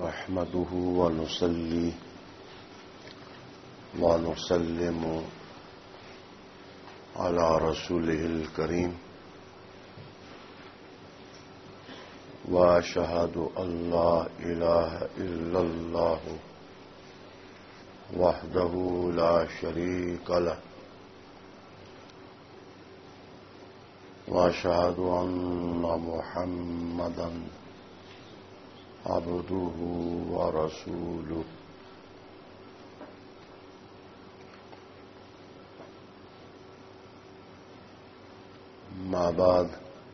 نحمده ونصلي ونسلم على رسوله الكريم وأشهد أن لا إله إلا الله وحده لا شريك له وأشهد أن محمدا عبده ورسوله ما بعد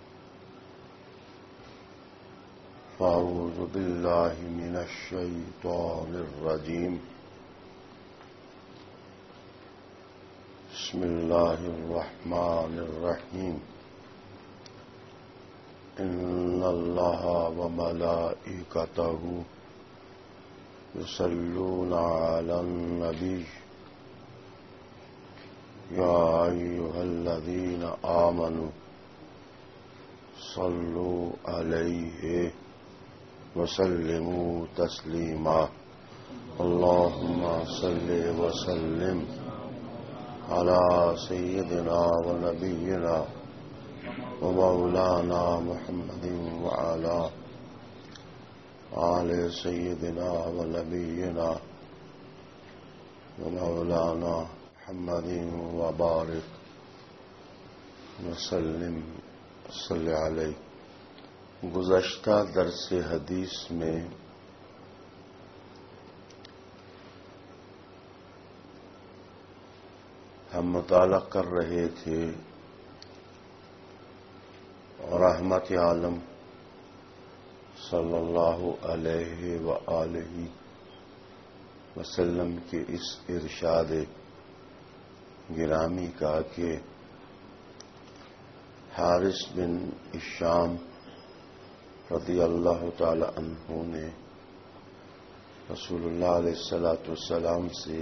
فأعوذ بالله من الشيطان الرجيم بسم الله الرحمن الرحيم إن الله وملائكته يصلون على النبي يا أيها الذين آمنوا صلوا عليه وسلموا تسليما اللهم صل وسلم على سيدنا ونبينا ومولانا محمد وعلى آل سيدنا ونبينا ومولانا محمد وبارك وسلم صلی علیہ. گزشتہ درس حدیث میں ہم مطالعہ کر رہے تھے رحمت عالم صلی اللہ علیہ وآلہ وسلم کے اس ارشاد گرامی کا کہ حارث بن ہشام رضی اللہ تعالی عنہ نے رسول اللہ علیہ الصلوۃ والسلام سے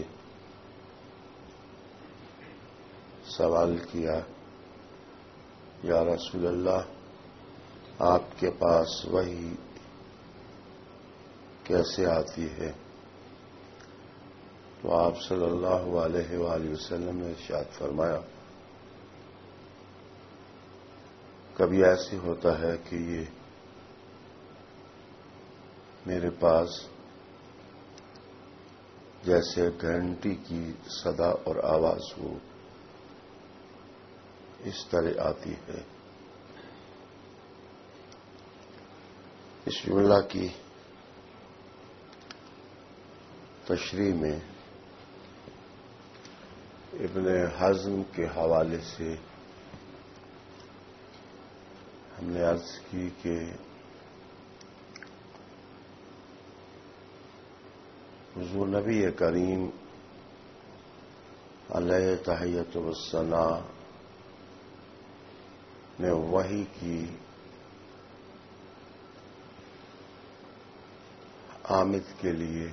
سوال کیا، یا رسول اللہ، آپ کے پاس وحی کیسے آتی ہے؟ تو آپ صلی اللہ علیہ وآلہ وسلم نے ارشاد فرمایا، کبھی ایسے ہوتا ہے کہ یہ میرے پاس جیسے گھنٹی کی صدا اور آواز ہو اس طرح آتی ہے. اس جملہ کی تشریح میں ابن حزم کے حوالے سے ہم نے عرض کی کہ حضور نبی کریم علیہ تحیۃ والثناء نے وحی کی آمد کے لیے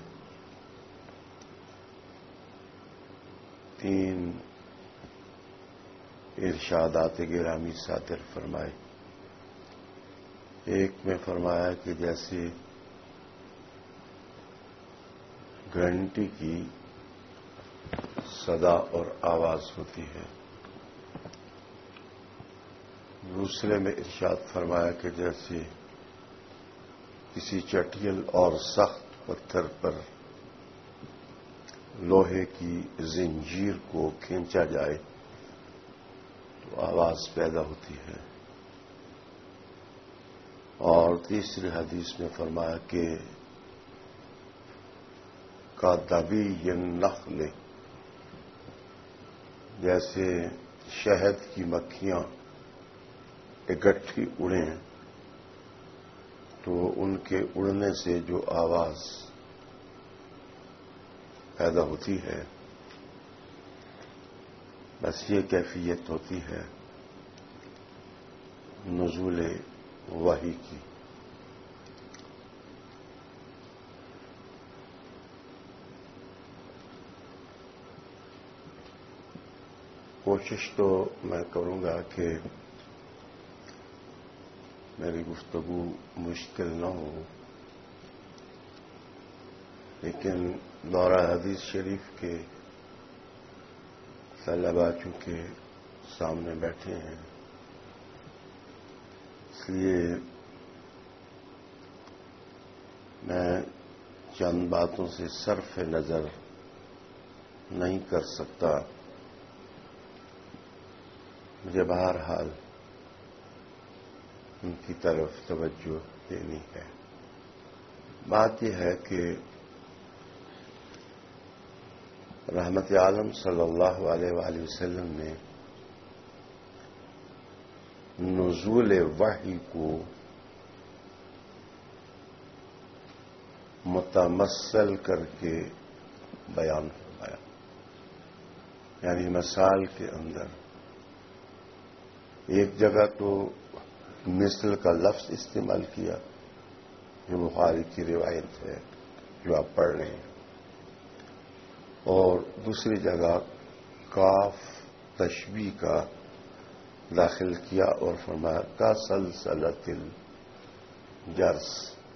3 ارشادات گرامی صادر فرمائے. ایک میں فرمایا کہ جیسے گھنٹی کی صدا اور آواز ہوتی ہے. دوسرے میں ارشاد فرمایا کہ جیسے کسی چٹیل اور سخت پتھر پر لوہے کی زنجیر کو کھینچا جائے تو آواز پیدا ہوتی ہے. اور تیسری حدیث میں فرمایا کہ کادبی النخل، جیسے شہد کی مکھیاں اکٹھی اڑیں تو ان کے اڑنے سے جو آواز پیدا ہوتی ہے بس یہ کیفیت ہوتی ہے نزول وحی کی. کوشش تو میں کروں گا کہ میری گفتگو مشکل نہ ہو، لیکن دورہ حدیث شریف کے طلباء چونکہ سامنے بیٹھے ہیں، اس لیے میں چند باتوں سے صرف نظر نہیں کر سکتا، مجھے بہرحال ان کی طرف توجہ دینی ہے۔ بات یہ ہے کہ رحمت عالم صلی اللہ علیہ وآلہ وسلم نے نزول وحی کو متمثل کر کے بیان فرمایا، یعنی مثال کے اندر ایک جگہ تو مثل کا لفظ استعمال کیا جو بخاری کی روایت ہے جو آپ پڑھ رہے ہیں، اور دوسری جگہ کاف تشبیہ کا داخل کیا اور فرمایا کا سلسلۃ الجرس،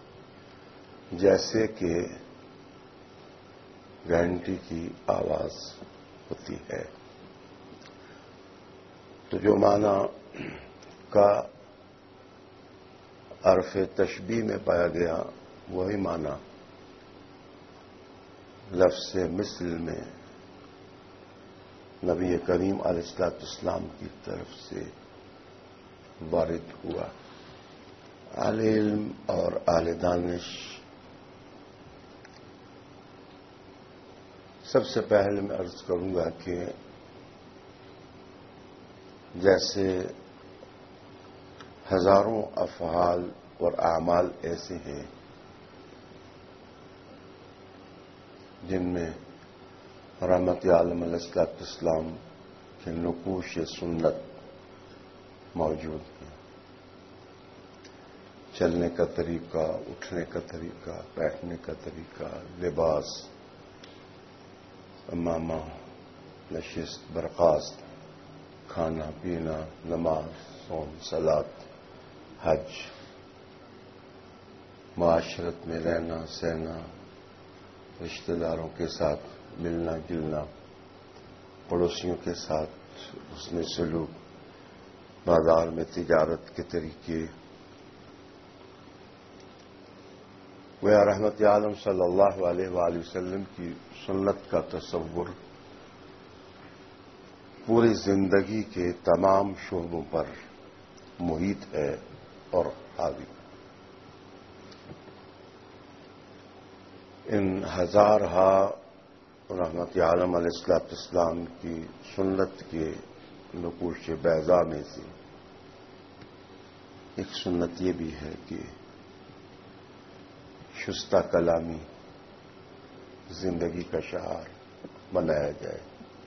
جیسے کہ گھنٹی کی آواز ہوتی ہے۔ تو جو معنی کا حرف تشبیہ میں پایا گیا وہی معنی لفظ مثل میں نبی کریم علیہ الصلوۃ والسلام کی طرف سے وارد ہوا۔ اہل علم اور اہل دانش، سب سے پہلے میں عرض کروں گا کہ جیسے ہزاروں افعال اور اعمال ایسے ہیں جن میں رحمت عالم علیہ الصلوۃ والسلام کے نقوش سنت موجود ہیں، چلنے کا طریقہ، اٹھنے کا طریقہ، بیٹھنے کا طریقہ، لباس، امامہ، نشست، برخاست، کھانا پینا، نماز، صوم، صلاۃ، حج، معاشرت میں رہنا سہنا، رشتہ داروں کے ساتھ ملنا جلنا، پڑوسیوں کے ساتھ حسن سلوک، بازار میں تجارت کے طریقے، وہ رحمت عالم صلی اللہ علیہ وآلہ وسلم کی سنت کا تصور پوری زندگی کے تمام شعبوں پر محیط ہے اور حاوی۔ ان ہزارہا رحمت عالم علیہ الصلوۃ والسلام کی سنت کے نقوش بیضاء میں سے ایک سنت یہ بھی ہے کہ شستہ کلامی زندگی کا شعار بنایا جائے،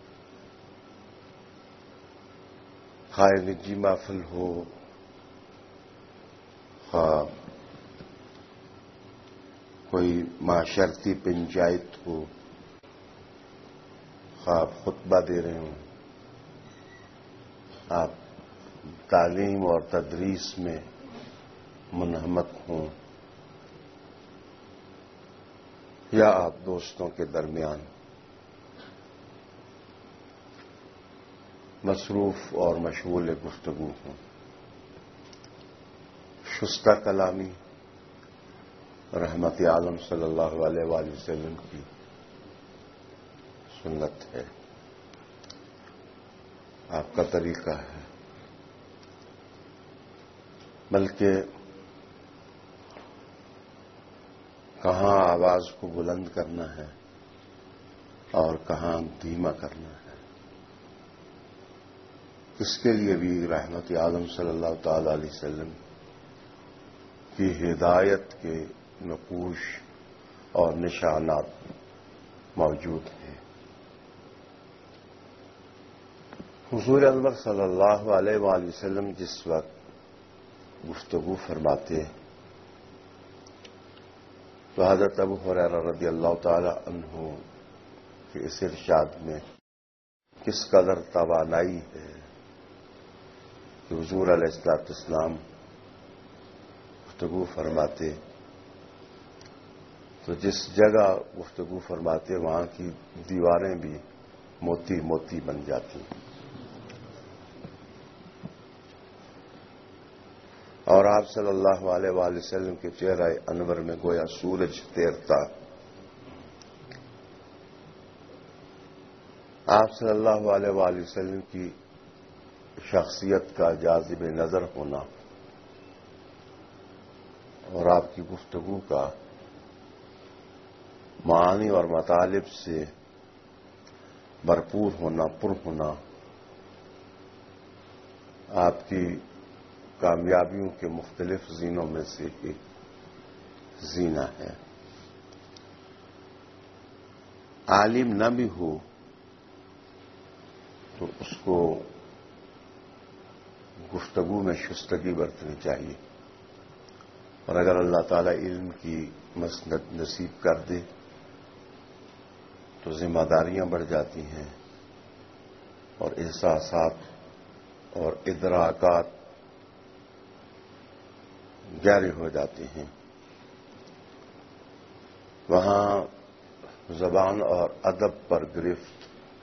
خواہ نجی محفل ہو، خواہ کوئی معاشرتی پنچایت ہو، خواہ آپ خطبہ دے رہے ہوں، آپ تعلیم اور تدریس میں منہمک ہوں، یا آپ دوستوں کے درمیان مصروف اور مشغول گفتگو ہوں، شستہ کلامی رحمت عالم صلی اللہ علیہ وآلہ وسلم کی سنت ہے، آپ کا طریقہ ہے۔ بلکہ کہاں آواز کو بلند کرنا ہے اور کہاں دھیما کرنا ہے، اس کے لیے بھی رحمت عالم صلی اللہ تعالی علیہ وسلم کی ہدایت کے نقوش اور نشانات موجود ہیں۔ حضور انور صلی اللہ علیہ وآلہ وسلم جس وقت گفتگو فرماتے تو حضرت ابو ہریرہ رضی اللہ تعالی عنہ کے اس ارشاد میں کس قدر توانائی ہے کہ حضور علیہ الصلوۃ والسلام گفتگو فرماتے تو جس جگہ گفتگو فرماتے وہاں کی دیواریں بھی موتی موتی بن جاتی ہیں. اور آپ صلی اللہ علیہ وآلہ وسلم کے چہرہ انور میں گویا سورج تیرتا. آپ صلی اللہ علیہ وآلہ وسلم کی شخصیت کا جاذب نظر ہونا اور آپ کی گفتگو کا معانی اور مطالب سے بھرپور ہونا، پر ہونا، آپ کی کامیابیوں کے مختلف زینوں میں سے ایک زینہ ہے. عالم نہ بھی ہو تو اس کو گفتگو میں شستگی برتنی چاہیے، اور اگر اللہ تعالی علم کی مسند نصیب کر دے تو ذمہ داریاں بڑھ جاتی ہیں اور احساسات اور ادراکات گہرے ہو جاتے ہیں. وہاں زبان اور ادب پر گرفت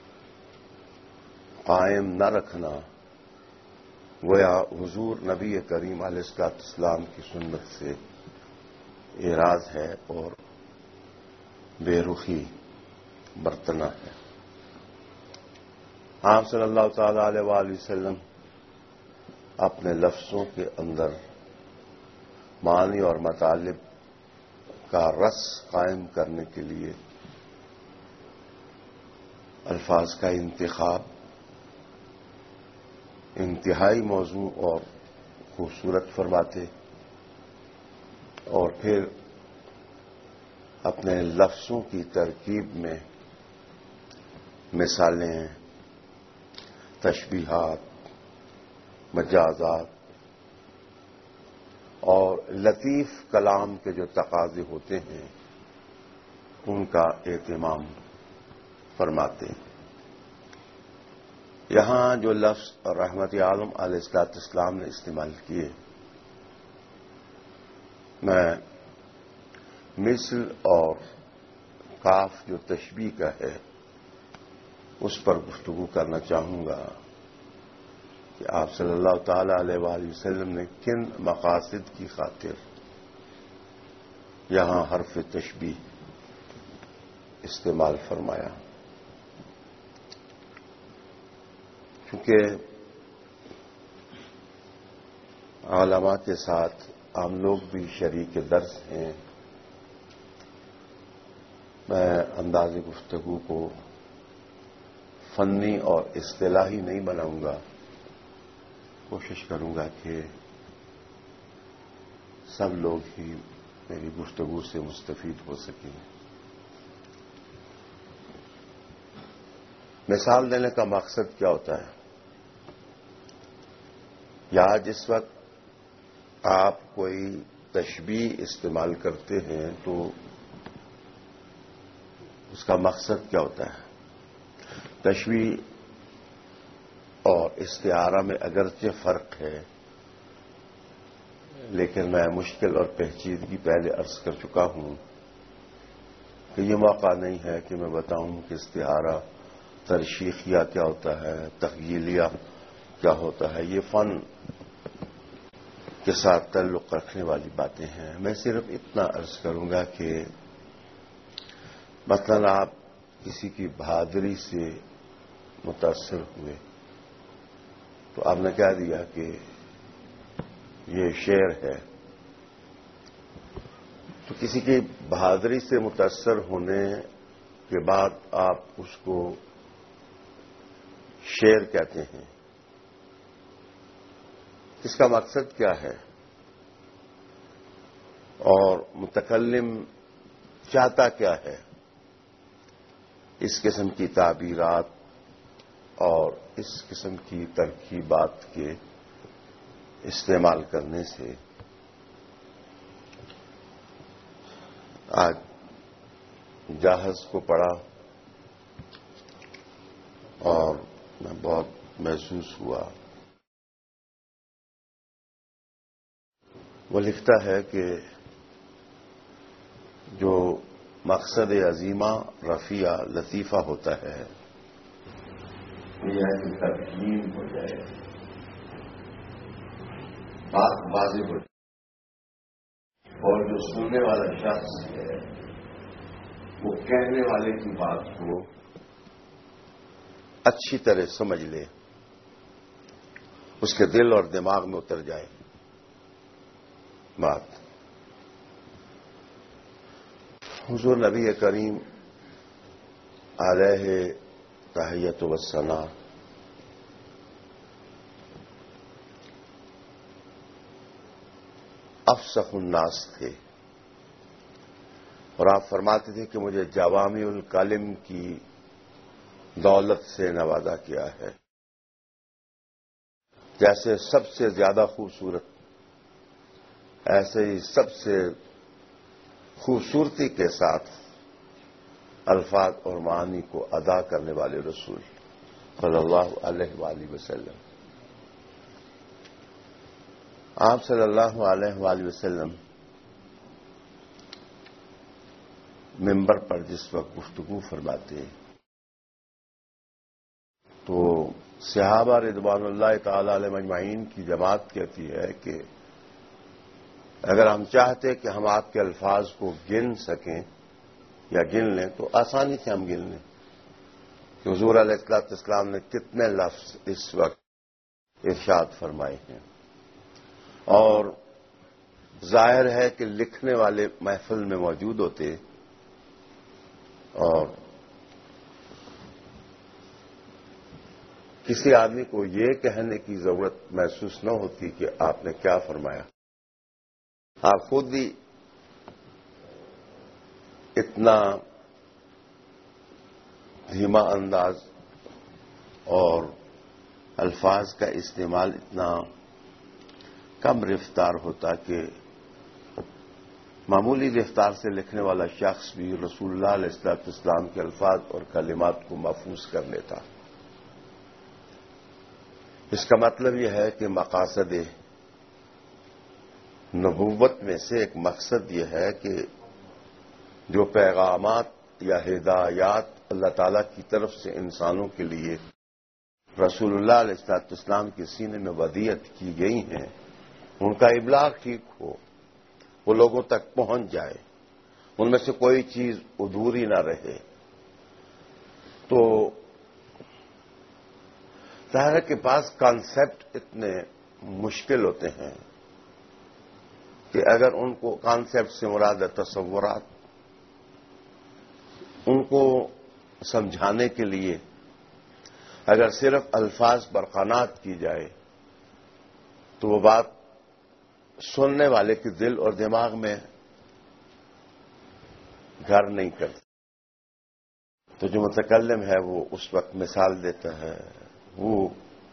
قائم نہ رکھنا گویا حضور نبی کریم علیہ السلام کی سنت سے اعراض ہے اور بے رخی برتنا ہے. آپ صلی اللہ تعالی علیہ وآلہ وسلم اپنے لفظوں کے اندر معانی اور مطالب کا رس قائم کرنے کے لیے الفاظ کا انتخاب انتہائی موزوں اور خوبصورت فرماتے، اور پھر اپنے لفظوں کی ترکیب میں مثالیں، تشبیہات، مجازات اور لطیف کلام کے جو تقاضے ہوتے ہیں ان کا اہتمام فرماتے ہیں. یہاں جو لفظ رحمت عالم علیہ السلام نے استعمال کیے، میں مثل اور کاف جو تشبیہ کا ہے اس پر گفتگو کرنا چاہوں گا کہ آپ صلی اللہ تعالی علیہ وآلہ وسلم نے کن مقاصد کی خاطر یہاں حرف تشبیہ استعمال فرمایا. چونکہ علماء کے ساتھ ہم لوگ بھی شریک درس ہیں، میں انداز گفتگو کو فنی اور اصطلاحی نہیں بناؤں گا، کوشش کروں گا کہ سب لوگ ہی میری گفتگو سے مستفید ہو سکیں. مثال دینے کا مقصد کیا ہوتا ہے؟ یا جس وقت آپ کوئی تشبیہ استعمال کرتے ہیں تو اس کا مقصد کیا ہوتا ہے؟ تشبیہ اور استعارہ میں اگرچہ فرق ہے، لیکن میں مشکل اور پیچیدگی پہلے عرض کر چکا ہوں کہ یہ موقع نہیں ہے کہ میں بتاؤں کہ استعارہ ترشیحیہ کیا ہوتا ہے، تخیلیہ کیا ہوتا ہے. یہ فن کے ساتھ تعلق رکھنے والی باتیں ہیں. میں صرف اتنا عرض کروں گا کہ مثلا آپ کسی کی بہادری سے متاثر ہوئے تو آپ نے کہہ دیا کہ یہ شعر ہے. تو کسی کی بہادری سے متاثر ہونے کے بعد آپ اس کو شعر کہتے ہیں. اس کا مقصد کیا ہے اور متکلم چاہتا کیا ہے؟ اس قسم کی تعبیرات اور اس قسم کی ترکیبات کے استعمال کرنے سے آج جاہز کو پڑھا اور میں بہت محسوس ہوا. وہ لکھتا ہے کہ جو مقصد عظیمہ رفیع لطیفہ ہوتا ہے، یعنی تفہیم ہو جائے، بات واضح ہو جائے، اور جو سننے والا شخص ہے وہ کہنے والے کی بات کو اچھی طرح سمجھ لے، اس کے دل اور دماغ میں اتر جائے بات۔ حضور نبی کریم علیہ تحیۃ والثناء افصح الناس تھے، اور آپ فرماتے تھے کہ مجھے جوامع الکلم کی دولت سے نوازا کیا ہے، جیسے سب سے زیادہ خوبصورت ایسے ہی سب سے خوبصورتی کے ساتھ الفاظ اور معانی کو ادا کرنے والے رسول صلی اللہ علیہ وآلہ وسلم۔ آپ صلی اللہ علیہ وآلہ وسلم ممبر پر جس وقت گفتگو فرماتے تو صحابہ رضوان اللہ تعالی علیہ اجمعین کی جماعت کہتی ہے کہ اگر ہم چاہتے کہ ہم آپ کے الفاظ کو گن سکیں یا گن لیں تو آسانی سے ہم گن لیں کہ حضور علیہ السلام نے کتنے لفظ اس وقت ارشاد فرمائے ہیں، اور ظاہر ہے کہ لکھنے والے محفل میں موجود ہوتے اور کسی آدمی کو یہ کہنے کی ضرورت محسوس نہ ہوتی کہ آپ نے کیا فرمایا، آپ خود بھی اتنا دھیما انداز اور الفاظ کا استعمال اتنا کم رفتار ہوتا کہ معمولی رفتار سے لکھنے والا شخص بھی رسول اللہ علیہ السلام کے الفاظ اور کلمات کو محفوظ کر لیتا۔ اس کا مطلب یہ ہے کہ مقاصد نبوت میں سے ایک مقصد یہ ہے کہ جو پیغامات یا ہدایات اللہ تعالی کی طرف سے انسانوں کے لیے رسول اللہ علیہ السلام کے سینے میں ودیعت کی گئی ہیں ان کا ابلاغ ٹھیک ہو، وہ لوگوں تک پہنچ جائے، ان میں سے کوئی چیز ادھوری نہ رہے۔ تو ظاہر کے پاس کانسیپٹ اتنے مشکل ہوتے ہیں کہ اگر ان کو کانسیپٹ سے مراد ہے تصورات، ان کو سمجھانے کے لیے اگر صرف الفاظ پر قناعت کی جائے تو وہ بات سننے والے کے دل اور دماغ میں گھر نہیں کرتی۔ تو جو متکلم ہے وہ اس وقت مثال دیتا ہے، وہ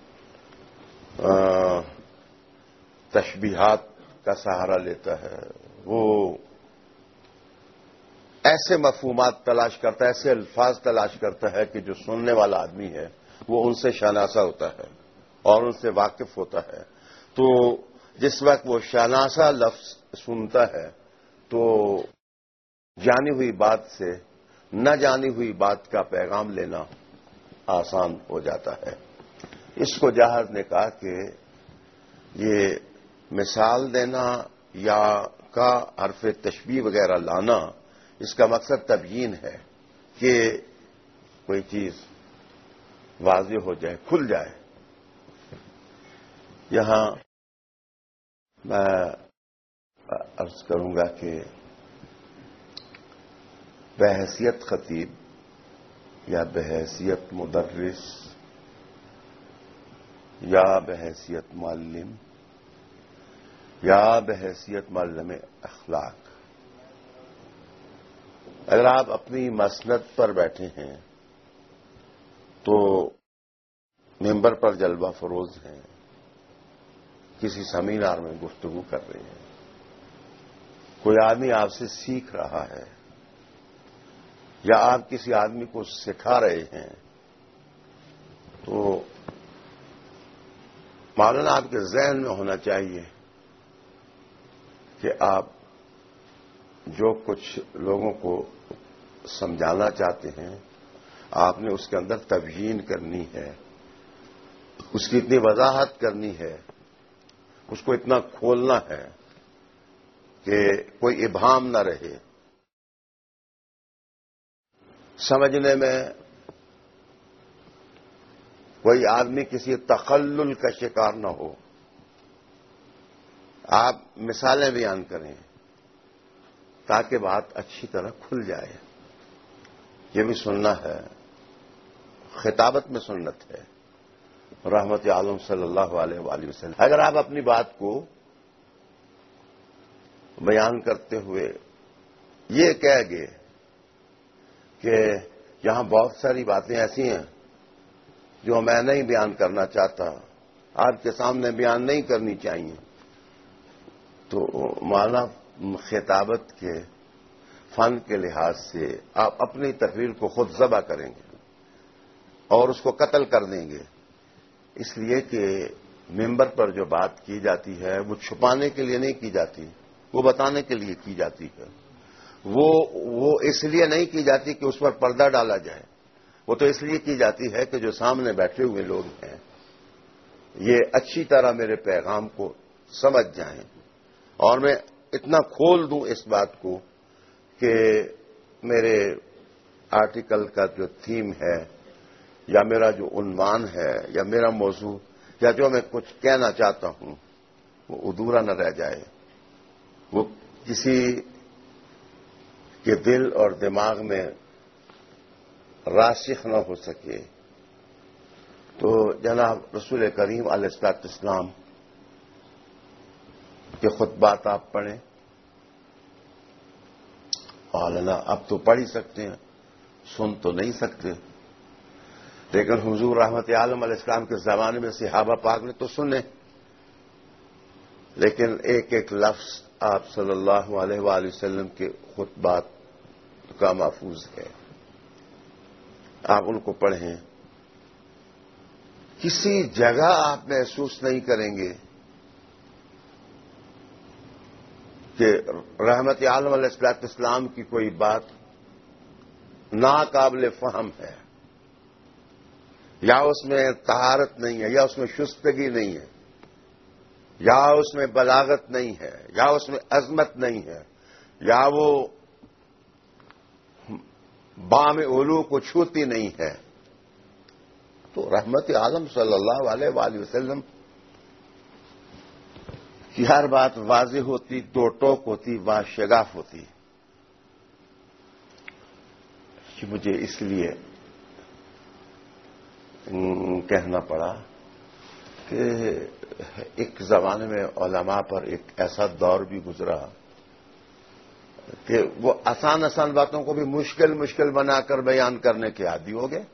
تشبیہات کا سہارا لیتا ہے، وہ ایسے مفہومات تلاش کرتا ہے، ایسے الفاظ تلاش کرتا ہے کہ جو سننے والا آدمی ہے وہ ان سے شناسا ہوتا ہے اور ان سے واقف ہوتا ہے۔ تو جس وقت وہ شناسا لفظ سنتا ہے تو جانی ہوئی بات سے نہ جانی ہوئی بات کا پیغام لینا آسان ہو جاتا ہے۔ اس کو جاہر نے کہا کہ یہ مثال دینا یا کا حرف تشبیہ وغیرہ لانا، اس کا مقصد تبیین ہے کہ کوئی چیز واضح ہو جائے، کھل جائے۔ یہاں میں عرض کروں گا کہ بحیثیت خطیب یا بحیثیت مدرس یا بحیثیت معلم یا بحیثیت معلم اخلاق، اگر آپ اپنی مسند پر بیٹھے ہیں تو ممبر پر جلوہ فروز ہیں، کسی سیمینار میں گفتگو کر رہے ہیں، کوئی آدمی آپ سے سیکھ رہا ہے یا آپ کسی آدمی کو سکھا رہے ہیں، تو معلوم آپ کے ذہن میں ہونا چاہیے کہ آپ جو کچھ لوگوں کو سمجھانا چاہتے ہیں آپ نے اس کے اندر تبیین کرنی ہے، اس کی اتنی وضاحت کرنی ہے، اس کو اتنا کھولنا ہے کہ کوئی ابہام نہ رہے، سمجھنے میں کوئی آدمی کسی تخلل کا شکار نہ ہو۔ آپ مثالیں بیان کریں تاکہ بات اچھی طرح کھل جائے۔ یہ بھی سننا ہے، خطابت میں سنت ہے رحمت عالم صلی اللہ علیہ وآلہ وسلم۔ اگر آپ اپنی بات کو بیان کرتے ہوئے یہ کہہ گے کہ یہاں بہت ساری باتیں ایسی ہیں جو میں نہیں بیان کرنا چاہتا، آپ کے سامنے بیان نہیں کرنی چاہیے، تو مولانا خطابت کے فن کے لحاظ سے آپ اپنی تقریر کو خود ذبح کریں گے اور اس کو قتل کر دیں گے، اس لیے کہ ممبر پر جو بات کی جاتی ہے وہ چھپانے کے لیے نہیں کی جاتی، وہ بتانے کے لیے کی جاتی ہے، وہ اس لیے نہیں کی جاتی کہ اس پر پردہ ڈالا جائے، وہ تو اس لیے کی جاتی ہے کہ جو سامنے بیٹھے ہوئے لوگ ہیں یہ اچھی طرح میرے پیغام کو سمجھ جائیں، اور میں اتنا کھول دوں اس بات کو کہ میرے آرٹیکل کا جو تھیم ہے یا میرا جو عنوان ہے یا میرا موضوع یا جو میں کچھ کہنا چاہتا ہوں وہ ادھورا نہ رہ جائے، وہ کسی کے دل اور دماغ میں راسخ نہ ہو سکے۔ تو جناب رسول کریم علیہ الصلوۃ والسلام کے خطبات آپ پڑھیں، مولانا اب تو پڑھ ہی سکتے ہیں، سن تو نہیں سکتے، لیکن حضور رحمت عالم علیہ السلام کے زمانے میں صحابہ پاک نے تو سنے، لیکن ایک ایک لفظ آپ صلی اللہ علیہ وآلہ وسلم کے خطبات کا محفوظ ہے، آپ ان کو پڑھیں، کسی جگہ آپ محسوس نہیں کریں گے کہ رحمت عالم علیہ الصلوۃ والسلام کی کوئی بات ناقابل فہم ہے، یا اس میں طہارت نہیں ہے، یا اس میں شستگی نہیں ہے، یا اس میں بلاغت نہیں ہے، یا اس میں عظمت نہیں ہے، یا وہ بام علو کو چھوتی نہیں ہے، تو رحمت عالم صلی اللہ علیہ وآلہ وسلم کی ہر بات واضح ہوتی، دو ٹوک ہوتی، شگاف ہوتی۔ کہ مجھے اس لیے کہنا پڑا کہ ایک زمانے میں علماء پر ایک ایسا دور بھی گزرا کہ وہ آسان باتوں کو بھی مشکل بنا کر بیان کرنے کے عادی ہو گئے۔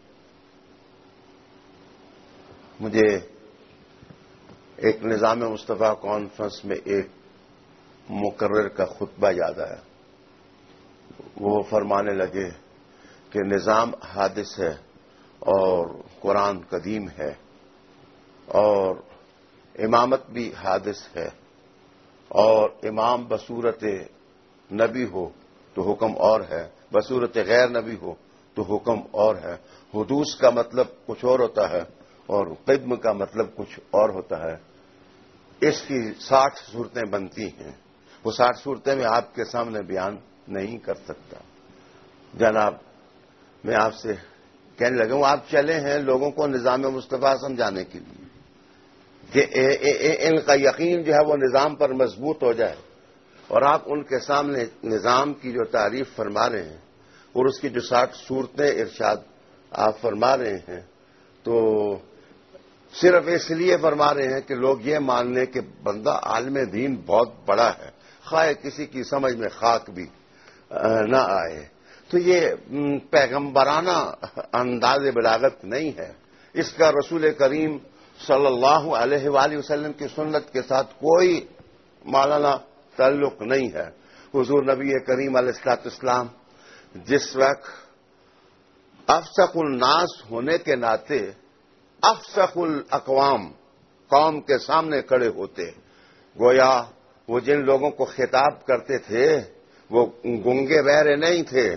مجھے ایک نظام مصطفیٰ کانفرنس میں ایک مقرر کا خطبہ یاد آیا، وہ فرمانے لگے کہ نظام حادث ہے اور قرآن قدیم ہے، اور امامت بھی حادث ہے، اور امام بصورت نبی ہو تو حکم اور ہے، بصورت غیر نبی ہو تو حکم اور ہے، حدوث کا مطلب کچھ اور ہوتا ہے اور قدم کا مطلب کچھ اور ہوتا ہے۔ اس کی 60 صورتیں بنتی ہیں، وہ 60 صورتیں میں آپ کے سامنے بیان نہیں کر سکتا۔ جناب میں آپ سے کہنے لگا ہوں، آپ چلے ہیں لوگوں کو نظام مصطفیٰ سمجھانے کے لیے کہ ان کا یقین جو ہے وہ نظام پر مضبوط ہو جائے، اور آپ ان کے سامنے نظام کی جو تعریف فرما رہے ہیں اور اس کی جو 60 صورتیں ارشاد آپ فرما رہے ہیں، تو صرف اس لیے فرما رہے ہیں کہ لوگ یہ مان لیں کہ بندہ عالم دین بہت بڑا ہے، خواہ کسی کی سمجھ میں خاک بھی نہ آئے، تو یہ پیغمبرانہ انداز بلاغت نہیں ہے، اس کا رسول کریم صلی اللہ علیہ وآلہ وسلم کی سنت کے ساتھ کوئی مولانا تعلق نہیں ہے۔ حضور نبی کریم علیہ الصلوۃ والسلام جس وقت افصح الناس ہونے کے ناطے افصح الاقوام قوم کے سامنے کھڑے ہوتے، گویا وہ جن لوگوں کو خطاب کرتے تھے وہ گنگے بہرے نہیں تھے،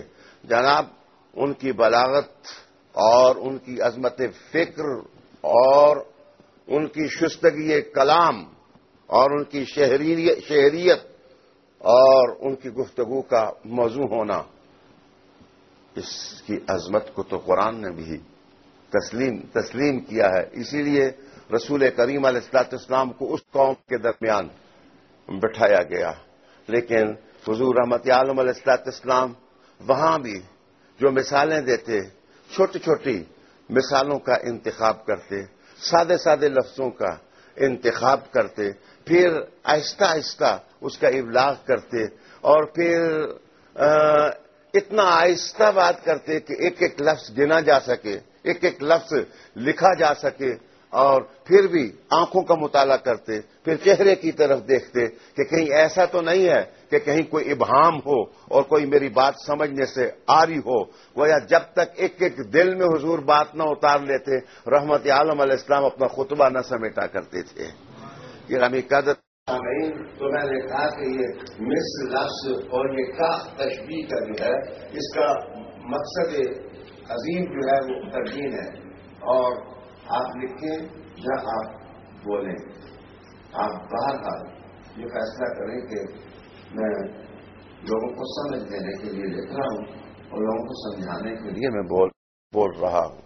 جناب ان کی بلاغت اور ان کی عظمت فکر اور ان کی شستگی کلام اور ان کی شہریت اور ان کی گفتگو کا موضوع ہونا، اس کی عظمت کو تو قرآن نے بھی تسلیم کیا ہے. اسی لیے رسول کریم علیہ الصلوۃ والسلام کو اس قوم کے درمیان بٹھایا گیا. لیکن حضور رحمت عالم علیہ الصلوۃ والسلام وہاں بھی جو مثالیں دیتے، چھوٹی چھوٹی مثالوں کا انتخاب کرتے، سادے سادے لفظوں کا انتخاب کرتے، پھر آہستہ آہستہ اس کا ابلاغ کرتے، اور پھر اتنا آہستہ بات کرتے کہ ایک ایک لفظ گنا جا سکے، ایک ایک لفظ لکھا جا سکے، اور پھر بھی آنکھوں کا مطالعہ کرتے، پھر چہرے کی طرف دیکھتے کہ کہیں ایسا تو نہیں ہے کہ کہیں کوئی ابہام ہو اور کوئی میری بات سمجھنے سے آری ہو. گویا جب تک ایک ایک دل میں حضور بات نہ اتار لیتے، رحمت عالم علیہ السلام اپنا خطبہ نہ سمیٹا کرتے تھے. گرامی قدر تو میں نے کہا کہ یہ مثل لفظ اور یہ کا تشبیہ کا جو ہے اس کا مقصد عظیم جو ہے وہ ترجیح ہے. اور آپ لکھیں یا آپ بولیں، آپ باہر یہ فیصلہ کریں کہ میں لوگوں کو سمجھ دینے کے لیے لکھ رہا ہوں اور لوگوں کو سمجھانے کے لیے میں بول رہا ہوں.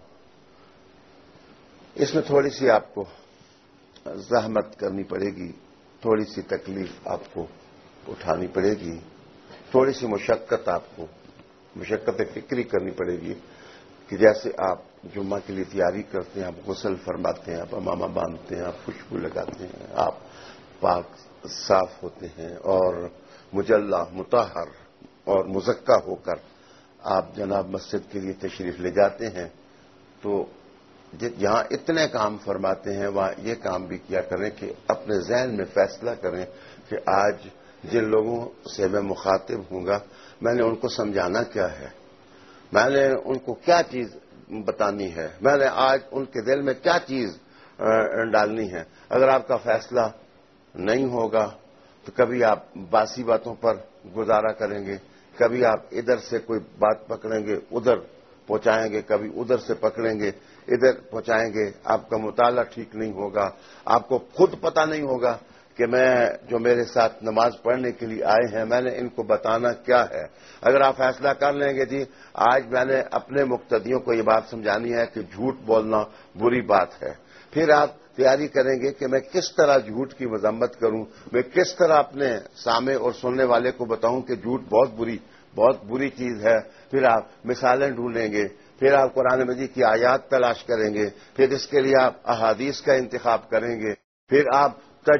اس میں تھوڑی سی آپ کو زحمت کرنی پڑے گی، تھوڑی سی تکلیف آپ کو اٹھانی پڑے گی، تھوڑی سی مشقت فکری کرنی پڑے گی کہ جیسے آپ جمعہ کے لیے تیاری کرتے ہیں، آپ غسل فرماتے ہیں، آپ امامہ باندھتے ہیں، آپ خوشبو لگاتے ہیں، آپ پاک صاف ہوتے ہیں اور مجلہ مطہر اور مزکہ ہو کر آپ جناب مسجد کے لیے تشریف لے جاتے ہیں. تو جہاں اتنے کام فرماتے ہیں وہاں یہ کام بھی کیا کریں کہ اپنے ذہن میں فیصلہ کریں کہ آج جن لوگوں سے میں مخاطب ہوں گا میں نے ان کو سمجھانا کیا ہے، میں نے ان کو کیا چیز بتانی ہے، میں نے آج ان کے دل میں کیا چیز ڈالنی ہے. اگر آپ کا فیصلہ نہیں ہوگا تو کبھی آپ باسی باتوں پر گزارا کریں گے، کبھی آپ ادھر سے کوئی بات پکڑیں گے ادھر پہنچائیں گے، کبھی ادھر سے پکڑیں گے ادھر پہنچائیں گے. آپ کا مطالعہ ٹھیک نہیں ہوگا، آپ کو خود پتہ نہیں ہوگا کہ میں جو میرے ساتھ نماز پڑھنے کے لیے آئے ہیں میں نے ان کو بتانا کیا ہے. اگر آپ فیصلہ کر لیں گے جی آج میں نے اپنے مقتدیوں کو یہ بات سمجھانی ہے کہ جھوٹ بولنا بری بات ہے، پھر آپ تیاری کریں گے کہ میں کس طرح جھوٹ کی مذمت کروں، میں کس طرح اپنے سامع اور سننے والے کو بتاؤں کہ جھوٹ بہت بری چیز ہے. پھر آپ مثالیں ڈھونڈیں گے، پھر آپ قرآن مجید کی آیات تلاش کریں گے، پھر اس کے لیے آپ احادیث کا انتخاب کریں گے، پھر آپ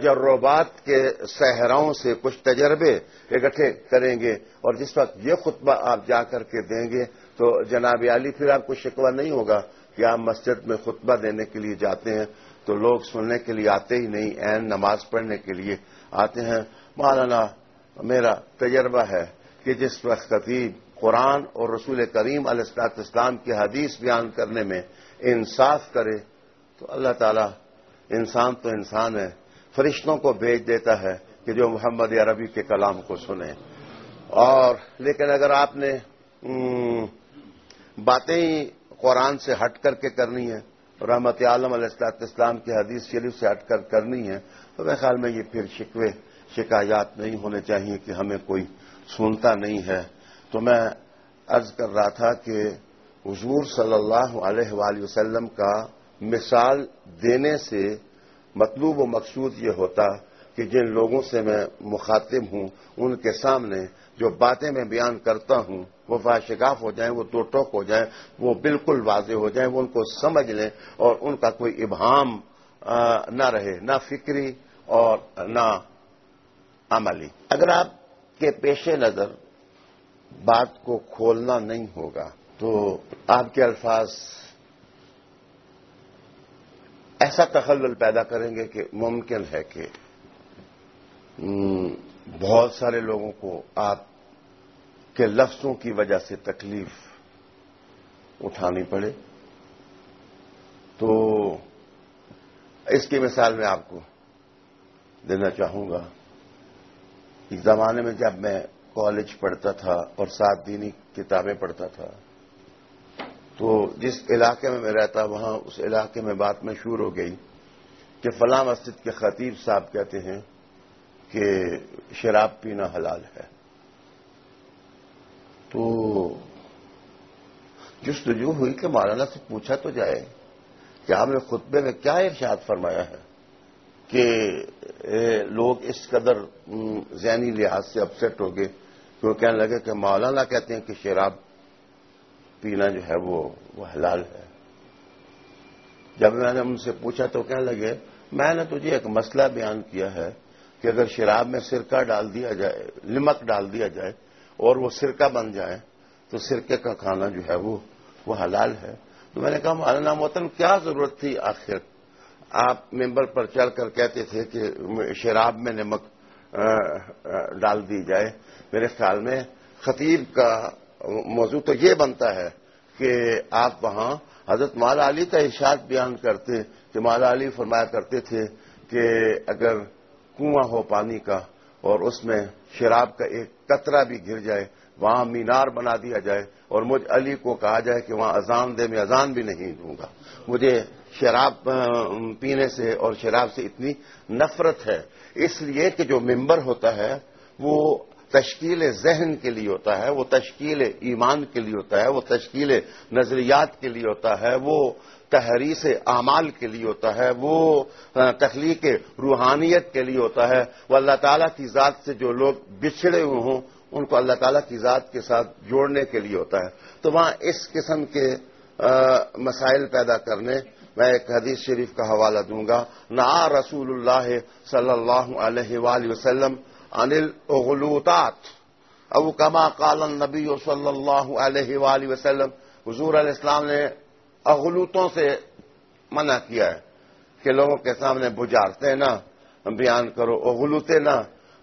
تجربات کے صحراؤں سے کچھ تجربے اکٹھے کریں گے. اور جس وقت یہ خطبہ آپ جا کر کے دیں گے تو جناب عالی پھر آپ کو شکوہ نہیں ہوگا کہ آپ مسجد میں خطبہ دینے کے لیے جاتے ہیں تو لوگ سننے کے لیے آتے ہی نہیں، عین نماز پڑھنے کے لیے آتے ہیں. مولانا میرا تجربہ ہے کہ جس وقت خطیب قرآن اور رسول کریم علیہ الصلوۃ والسلام کی حدیث بیان کرنے میں انصاف کرے تو اللہ تعالیٰ، انسان تو انسان ہے، فرشتوں کو بھیج دیتا ہے کہ جو محمد عربی کے کلام کو سنیں. اور لیکن اگر آپ نے باتیں ہی قرآن سے ہٹ کر کے کرنی ہے، رحمت عالم علیہ الصلوۃ والسلام کی حدیث شریف سے ہٹ کر کرنی ہے تو میرے خیال میں یہ پھر شکایات نہیں ہونے چاہیے کہ ہمیں کوئی سنتا نہیں ہے. تو میں عرض کر رہا تھا کہ حضور صلی اللہ علیہ وآلہ وسلم کا مثال دینے سے مطلوب و مقصود یہ ہوتا کہ جن لوگوں سے میں مخاطب ہوں ان کے سامنے جو باتیں میں بیان کرتا ہوں وہ واشگاف ہو جائیں، وہ دو ٹوک ہو جائیں، وہ بالکل واضح ہو جائیں، وہ ان کو سمجھ لیں اور ان کا کوئی ابہام نہ رہے، نہ فکری اور نہ عملی. اگر آپ کے پیش نظر بات کو کھولنا نہیں ہوگا تو آپ کے الفاظ ایسا تخلل پیدا کریں گے کہ ممکن ہے کہ بہت سارے لوگوں کو آپ کے لفظوں کی وجہ سے تکلیف اٹھانی پڑے. تو اس کی مثال میں آپ کو دینا چاہوں گا. اس زمانے میں جب میں کالج پڑھتا تھا اور 7 دینی کتابیں پڑھتا تھا، تو جس علاقے میں رہتا وہاں اس علاقے میں بات مشہور ہو گئی کہ فلاں مسجد کے خطیب صاحب کہتے ہیں کہ شراب پینا حلال ہے۔ تو جستجو ہوئی کہ مولانا سے پوچھا تو جائے کہ آپ نے خطبے میں کیا ارشاد فرمایا ہے کہ لوگ اس قدر ذہنی لحاظ سے اپسیٹ ہو گئے کہ وہ کہنے لگے کہ مولانا کہتے ہیں کہ شراب پینا جو ہے وہ حلال ہے۔ جب میں نے ان سے پوچھا تو کہنے لگے میں نے تجھے ایک مسئلہ بیان کیا ہے کہ اگر شراب میں سرکہ ڈال دیا جائے، نمک ڈال دیا جائے اور وہ سرکہ بن جائے تو سرکے کا کھانا جو ہے وہ حلال ہے۔ تو میں نے کہا مولانا محترم کیا ضرورت تھی آخر، آپ ممبر پر چڑھ کر کہتے تھے کہ شراب میں نمک ڈال دی جائے۔ میرے خیال میں خطیب کا موضوع تو یہ بنتا ہے کہ آپ وہاں حضرت مولا علی کا ارشاد بیان کرتے کہ مولا علی فرمایا کرتے تھے کہ اگر کنواں ہو پانی کا اور اس میں شراب کا ایک قطرہ بھی گر جائے وہاں مینار بنا دیا جائے اور مجھ علی کو کہا جائے کہ وہاں اذان دے، میں اذان بھی نہیں دوں گا۔ مجھے شراب پینے سے اور شراب سے اتنی نفرت ہے، اس لیے کہ جو ممبر ہوتا ہے وہ تشکیل ذہن کے لیے ہوتا ہے، وہ تشکیل ایمان کے لیے ہوتا ہے، وہ تشکیل نظریات کے لیے ہوتا ہے، وہ تحریص اعمال کے لیے ہوتا ہے، وہ تخلیق روحانیت کے لیے ہوتا ہے، وہ اللہ تعالیٰ کی ذات سے جو لوگ بچھڑے ہوئے ہوں ان کو اللہ تعالیٰ کی ذات کے ساتھ جوڑنے کے لیے ہوتا ہے۔ تو وہاں اس قسم کے مسائل پیدا کرنے، میں ایک حدیث شریف کا حوالہ دوں گا، نہا رسول اللہ صلی اللہ علیہ وآلہ وسلم عن الاغلوطات او کما قال النبی صلی اللہ علیہ وآلہ وسلم، حضور علیہ السلام نے اغلوطوں سے منع کیا ہے کہ لوگوں کے سامنے بجارتے نہ بیان کرو، اغلوطے نہ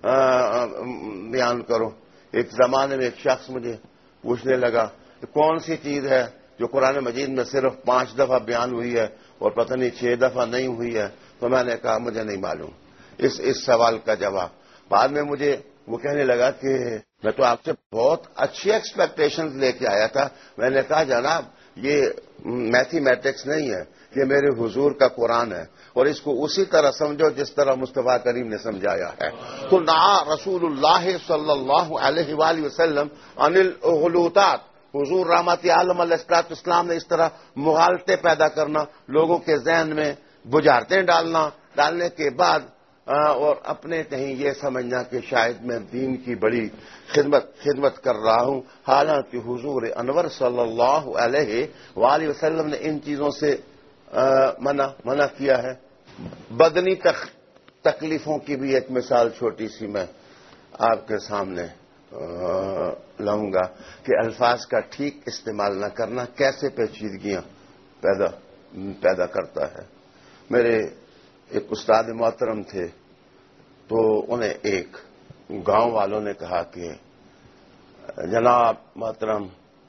بیان کرو۔ ایک زمانے میں ایک شخص مجھے پوچھنے لگا کہ کون سی چیز ہے جو قرآن مجید میں صرف 5 دفعہ بیان ہوئی ہے اور پتہ نہیں 6 دفعہ نہیں ہوئی ہے؟ تو میں نے کہا مجھے نہیں معلوم اس سوال کا جواب۔ بعد میں مجھے وہ کہنے لگا کہ میں تو آپ سے بہت اچھی ایکسپیکٹیشنز لے کے آیا تھا۔ میں نے کہا جناب یہ میتھمیٹکس نہیں ہے، یہ میرے حضور کا قرآن ہے اور اس کو اسی طرح سمجھو جس طرح مصطفیٰ کریم نے سمجھایا ہے۔ تو نہا رسول اللہ صلی اللہ علیہ وآلہ وسلم عن الاغلوطات، حضور رحمت عالم علیہ الصلوۃ والسلام نے اس طرح مغالطے پیدا کرنا، لوگوں کے ذہن میں بجارتیں ڈالنے کے بعد اور اپنے کہیں یہ سمجھنا کہ شاید میں دین کی بڑی خدمت کر رہا ہوں، حالانکہ حضور انور صلی اللہ علیہ وآلہ وسلم نے ان چیزوں سے منع کیا ہے۔ بدنی تکلیفوں کی بھی ایک مثال چھوٹی سی میں آپ کے سامنے لاؤں گا کہ الفاظ کا ٹھیک استعمال نہ کرنا کیسے پیچیدگیاں پیدا کرتا ہے۔ میرے ایک استاد محترم تھے، تو انہیں ایک گاؤں والوں نے کہا کہ جناب محترم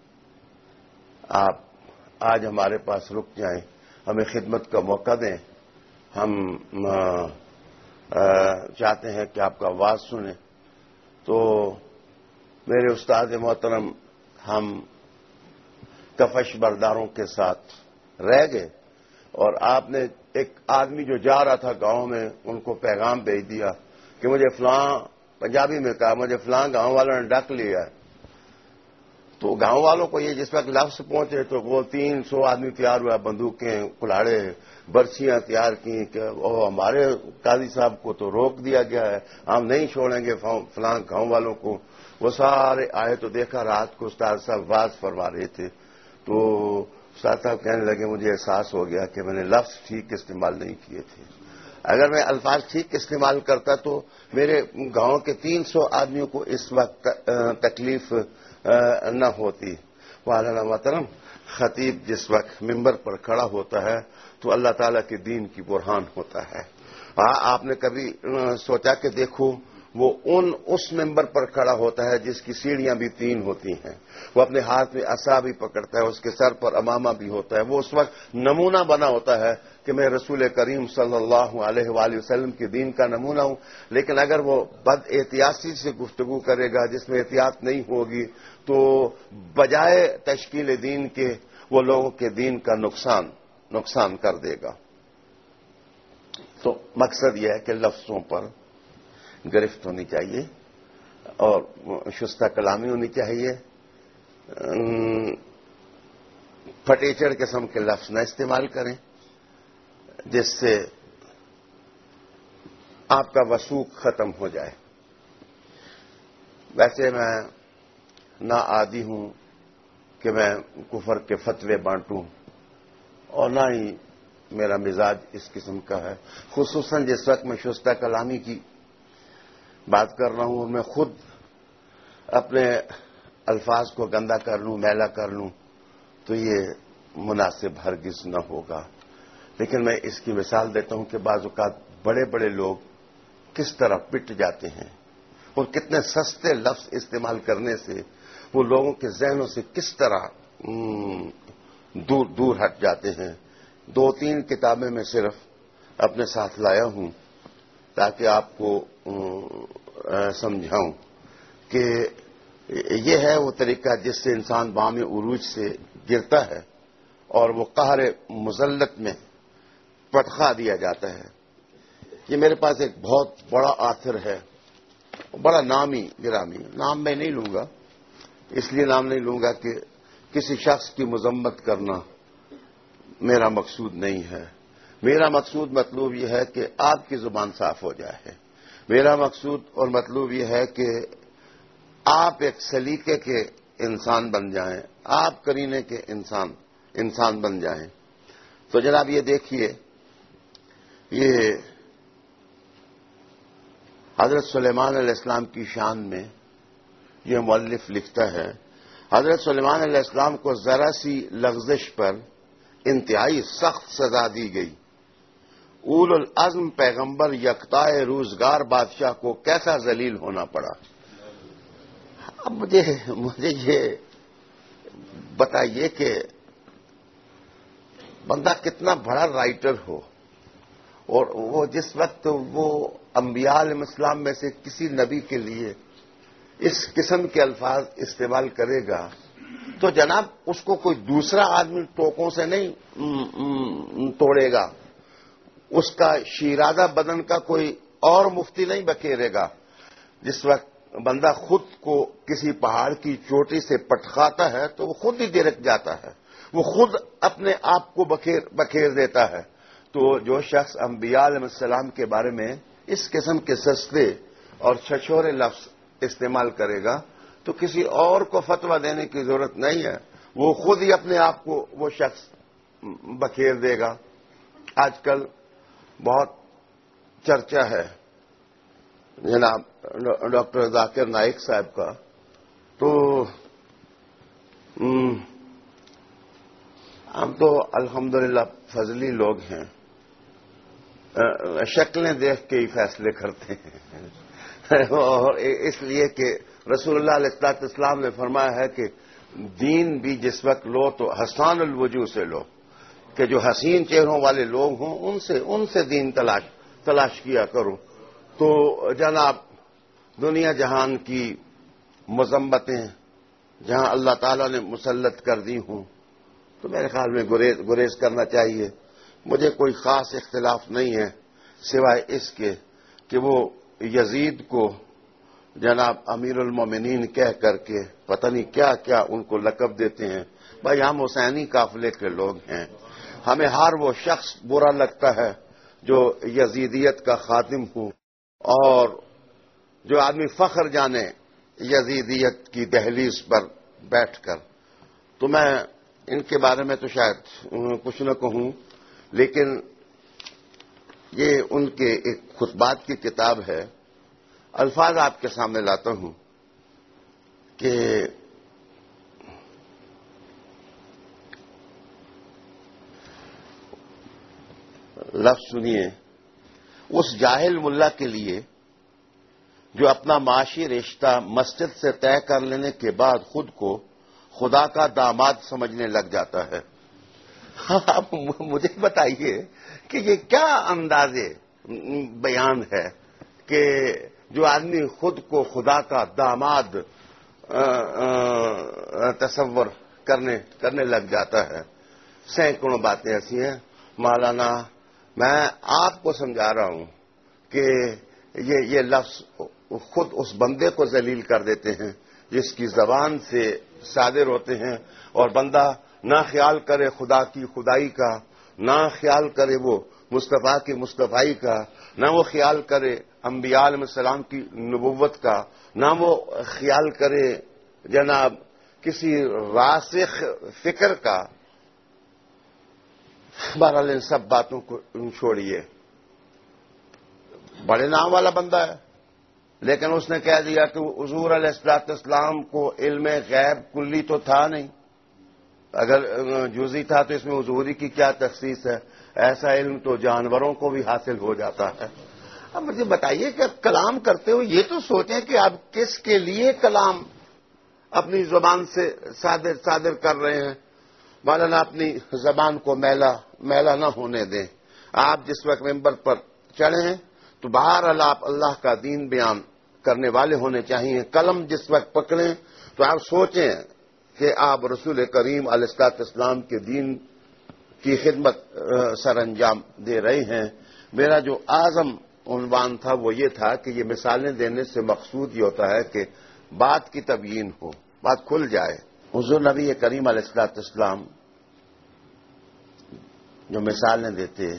آپ آج ہمارے پاس رک جائیں، ہمیں خدمت کا موقع دیں، ہم چاہتے ہیں کہ آپ کا آواز سنیں۔ تو میرے استاد محترم ہم کفش برداروں کے ساتھ رہ گئے اور آپ نے ایک آدمی جو جا رہا تھا گاؤں میں ان کو پیغام بھیج دیا کہ مجھے فلاں، پنجابی میں کہا مجھے فلاں گاؤں والوں نے ڈک لیا ہے۔ تو گاؤں والوں کو یہ جس وقت لفظ پہنچے تو وہ 300 آدمی تیار ہوا، بندوقیں، کلاڑے، برچیاں تیار کی کہ ہمارے قاضی صاحب کو تو روک دیا گیا ہے، ہم نہیں چھوڑیں گے فلاں گاؤں والوں کو۔ وہ سارے آئے تو دیکھا رات کو استاد صاحب واز فرما رہے تھے، تو استاد صاحب کہنے لگے مجھے احساس ہو گیا کہ میں نے لفظ ٹھیک استعمال نہیں کیے تھے، اگر میں الفاظ ٹھیک استعمال کرتا تو میرے گاؤں کے 300 آدمیوں کو اس وقت تکلیف نہ ہوتی۔ مولانا محترم خطیب جس وقت ممبر پر کھڑا ہوتا ہے تو اللہ تعالیٰ کے دین کی برہان ہوتا ہے۔ آپ نے کبھی سوچا کہ دیکھو وہ اس ممبر پر کھڑا ہوتا ہے جس کی سیڑھیاں بھی 3 ہوتی ہیں، وہ اپنے ہاتھ میں عصا بھی پکڑتا ہے، اس کے سر پر امامہ بھی ہوتا ہے، وہ اس وقت نمونہ بنا ہوتا ہے کہ میں رسول کریم صلی اللہ علیہ وآلہ وسلم کے دین کا نمونہ ہوں۔ لیکن اگر وہ بد احتیاطی سے گفتگو کرے گا، جس میں احتیاط نہیں ہوگی، تو بجائے تشکیل دین کے وہ لوگوں کے دین کا نقصان کر دے گا۔ تو مقصد یہ ہے کہ لفظوں پر گرفت ہونی چاہیے اور شستہ کلامی ہونی چاہیے، پھٹیچڑ قسم کے لفظ نہ استعمال کریں جس سے آپ کا وثوق ختم ہو جائے۔ ویسے میں نہ عادی ہوں کہ میں کفر کے فتوے بانٹوں اور نہ ہی میرا مزاج اس قسم کا ہے، خصوصاً جس وقت میں شستہ کلامی کی بات کر رہا ہوں اور میں خود اپنے الفاظ کو گندا کر لوں، میلا کر لوں، تو یہ مناسب ہرگز نہ ہوگا۔ لیکن میں اس کی مثال دیتا ہوں کہ بعض اوقات بڑے بڑے لوگ کس طرح پٹ جاتے ہیں اور کتنے سستے لفظ استعمال کرنے سے وہ لوگوں کے ذہنوں سے کس طرح دور ہٹ جاتے ہیں۔ 2-3 کتابیں میں صرف اپنے ساتھ لایا ہوں تاکہ آپ کو سمجھاؤں کہ یہ ہے وہ طریقہ جس سے انسان بام عروج سے گرتا ہے اور وہ قہر مذلت میں پٹخا دیا جاتا ہے۔ یہ میرے پاس ایک بہت بڑا آتھر ہے، بڑا نامی گرامی، نام میں نہیں لوں گا، اس لیے نام نہیں لوں گا کہ کسی شخص کی مذمت کرنا میرا مقصود نہیں ہے۔ میرا مقصود مطلوب یہ ہے کہ آپ کی زبان صاف ہو جائے۔ میرا مقصود اور مطلوب یہ ہے کہ آپ ایک سلیقے کے انسان بن جائیں، آپ کرینے کے انسان بن جائیں۔ تو جناب یہ دیکھیے، یہ حضرت سلیمان علیہ السلام کی شان میں یہ مؤلف لکھتا ہے، حضرت سلیمان علیہ السلام کو ذرا سی لغزش پر انتہائی سخت سزا دی گئی۔ اول العزم پیغمبر یکتائے روزگار بادشاہ کو کیسا ذلیل ہونا پڑا۔ اب مجھے یہ بتائیے کہ بندہ کتنا بڑا رائٹر ہو اور وہ جس وقت وہ انبیاء علیہ السلام میں سے کسی نبی کے لیے اس قسم کے الفاظ استعمال کرے گا تو جناب اس کو کوئی دوسرا آدمی ٹوکوں سے نہیں توڑے گا، اس کا شیرازہ بدن کا کوئی اور مفتی نہیں بکھیرے گا۔ جس وقت بندہ خود کو کسی پہاڑ کی چوٹی سے پٹخاتا ہے تو وہ خود ہی درک جاتا ہے، وہ خود اپنے آپ کو بکھیر دیتا ہے۔ تو جو شخص انبیاء علیہ السلام کے بارے میں اس قسم کے سستے اور چھچورے لفظ استعمال کرے گا تو کسی اور کو فتویٰ دینے کی ضرورت نہیں ہے، وہ خود ہی اپنے آپ کو وہ شخص بکھیر دے گا۔ آج کل بہت چرچا ہے جناب ڈاکٹر ذاکر نائک صاحب کا، تو ہم تو الحمدللہ فضلی لوگ ہیں، شکلیں دیکھ کے ہی فیصلے کرتے ہیں اور اس لیے کہ رسول اللہ علیہ السلام نے فرمایا ہے کہ دین بھی جس وقت لو تو حسان الوجوہ سے لو، کہ جو حسین چہروں والے لوگ ہوں ان سے دین تلاش کیا کرو۔ تو جناب دنیا جہان کی مذمتیں جہاں اللہ تعالیٰ نے مسلط کر دی ہوں تو میرے خیال میں گریز کرنا چاہیے۔ مجھے کوئی خاص اختلاف نہیں ہے سوائے اس کے کہ وہ یزید کو جناب امیر المومنین کہہ کر کے پتہ نہیں کیا کیا ان کو لقب دیتے ہیں۔ بھائی ہم حسینی قافلے کے لوگ ہیں، ہمیں ہر وہ شخص برا لگتا ہے جو یزیدیت کا خادم ہو اور جو آدمی فخر جانے یزیدیت کی دہلیز پر بیٹھ کر۔ تو میں ان کے بارے میں تو شاید کچھ نہ کہوں، لیکن یہ ان کے ایک خطبات کی کتاب ہے، الفاظ آپ کے سامنے لاتا ہوں کہ لفظ سنیے، اس جاہل ملا کے لیے جو اپنا معاشی رشتہ مسجد سے طے کر لینے کے بعد خود کو خدا کا داماد سمجھنے لگ جاتا ہے۔ آپ مجھے بتائیے کہ یہ کیا انداز بیان ہے کہ جو آدمی خود کو خدا کا داماد تصور کرنے لگ جاتا ہے۔ سینکڑوں باتیں ایسی ہیں مولانا، میں آپ کو سمجھا رہا ہوں کہ یہ لفظ خود اس بندے کو ذلیل کر دیتے ہیں جس کی زبان سے صادر ہوتے ہیں، اور بندہ نہ خیال کرے خدا کی خدائی کا، نہ خیال کرے وہ مصطفیٰ کی مصطفائی کا، نہ وہ خیال کرے انبیاء علیہ السلام کی نبوت کا، نہ وہ خیال کرے جناب کسی راسخ فکر کا۔ بہرحال ان سب باتوں کو چھوڑیے، بڑے نام والا بندہ ہے، لیکن اس نے کہہ دیا کہ حضور علیہ السلام کو علم غیب کلی تو تھا نہیں، اگر جزئی تھا تو اس میں حضوری کی کیا تخصیص ہے؟ ایسا علم تو جانوروں کو بھی حاصل ہو جاتا ہے۔ اب مجھے بتائیے کہ اب کلام کرتے ہو یہ تو سوچیں کہ آپ کس کے لیے کلام اپنی زبان سے صادر کر رہے ہیں۔ مولانا اپنی زبان کو میلا نہ ہونے دیں۔ آپ جس وقت ممبر پر چڑھے ہیں تو بہرحال آپ اللہ کا دین بیان کرنے والے ہونے چاہیے۔ قلم جس وقت پکڑیں تو آپ سوچیں کہ آپ رسول کریم علیہ السلام کے دین کی خدمت سر انجام دے رہے ہیں۔ میرا جو اعظم عنوان تھا وہ یہ تھا کہ یہ مثالیں دینے سے مقصود یہ ہوتا ہے کہ بات کی تبیین ہو، بات کھل جائے۔ حضور نبی کریم علیہ السلام جو مثالیں دیتے،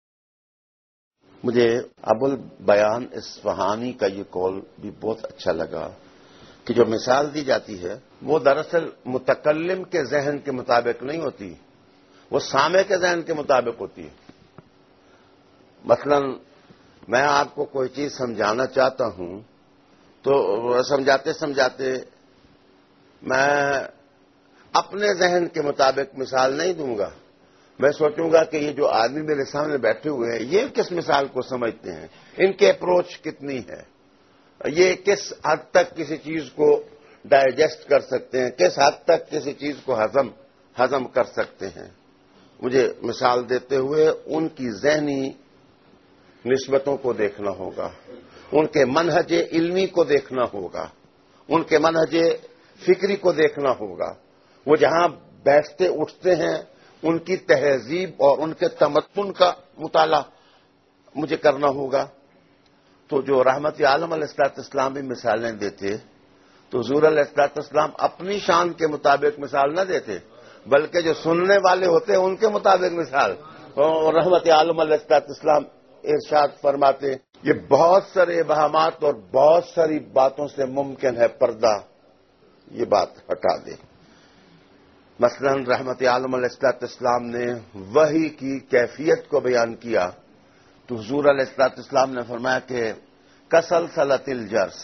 مجھے ابو البیان اصفہانی کا یہ قول بھی بہت اچھا لگا کہ جو مثال دی جاتی ہے وہ دراصل متکلم کے ذہن کے مطابق نہیں ہوتی، وہ سامع کے ذہن کے مطابق ہوتی ہے۔ مثلا میں آپ کو کوئی چیز سمجھانا چاہتا ہوں تو سمجھاتے میں اپنے ذہن کے مطابق مثال نہیں دوں گا، میں سوچوں گا کہ یہ جو آدمی میرے سامنے بیٹھے ہوئے ہیں یہ کس مثال کو سمجھتے ہیں، ان کی اپروچ کتنی ہے، یہ کس حد تک کسی چیز کو ڈائجسٹ کر سکتے ہیں، کس حد تک کسی چیز کو ہضم کر سکتے ہیں۔ مجھے مثال دیتے ہوئے ان کی ذہنی نسبتوں کو دیکھنا ہوگا، ان کے منہج علمی کو دیکھنا ہوگا، ان کے منہج فکری کو دیکھنا ہوگا۔ وہ جہاں بیٹھتے اٹھتے ہیں ان کی تہذیب اور ان کے تمدن کا مطالعہ مجھے کرنا ہوگا۔ تو جو رحمت عالم علیہ السلام بھی مثالیں دیتے تو حضور علیہ السلام اپنی شان کے مطابق مثال نہ دیتے بلکہ جو سننے والے ہوتے ان کے مطابق مثال، اور رحمت عالم علیہ السلام ارشاد فرماتے یہ بہت سارے ابہامات اور بہت ساری باتوں سے ممکن ہے پردہ یہ بات ہٹا دے۔ مثلا رحمت عالم علیہ السلام نے وحی کی کیفیت کو بیان کیا تو حضور علیہ السلام نے فرمایا کہ کسلسلۃ الجرس،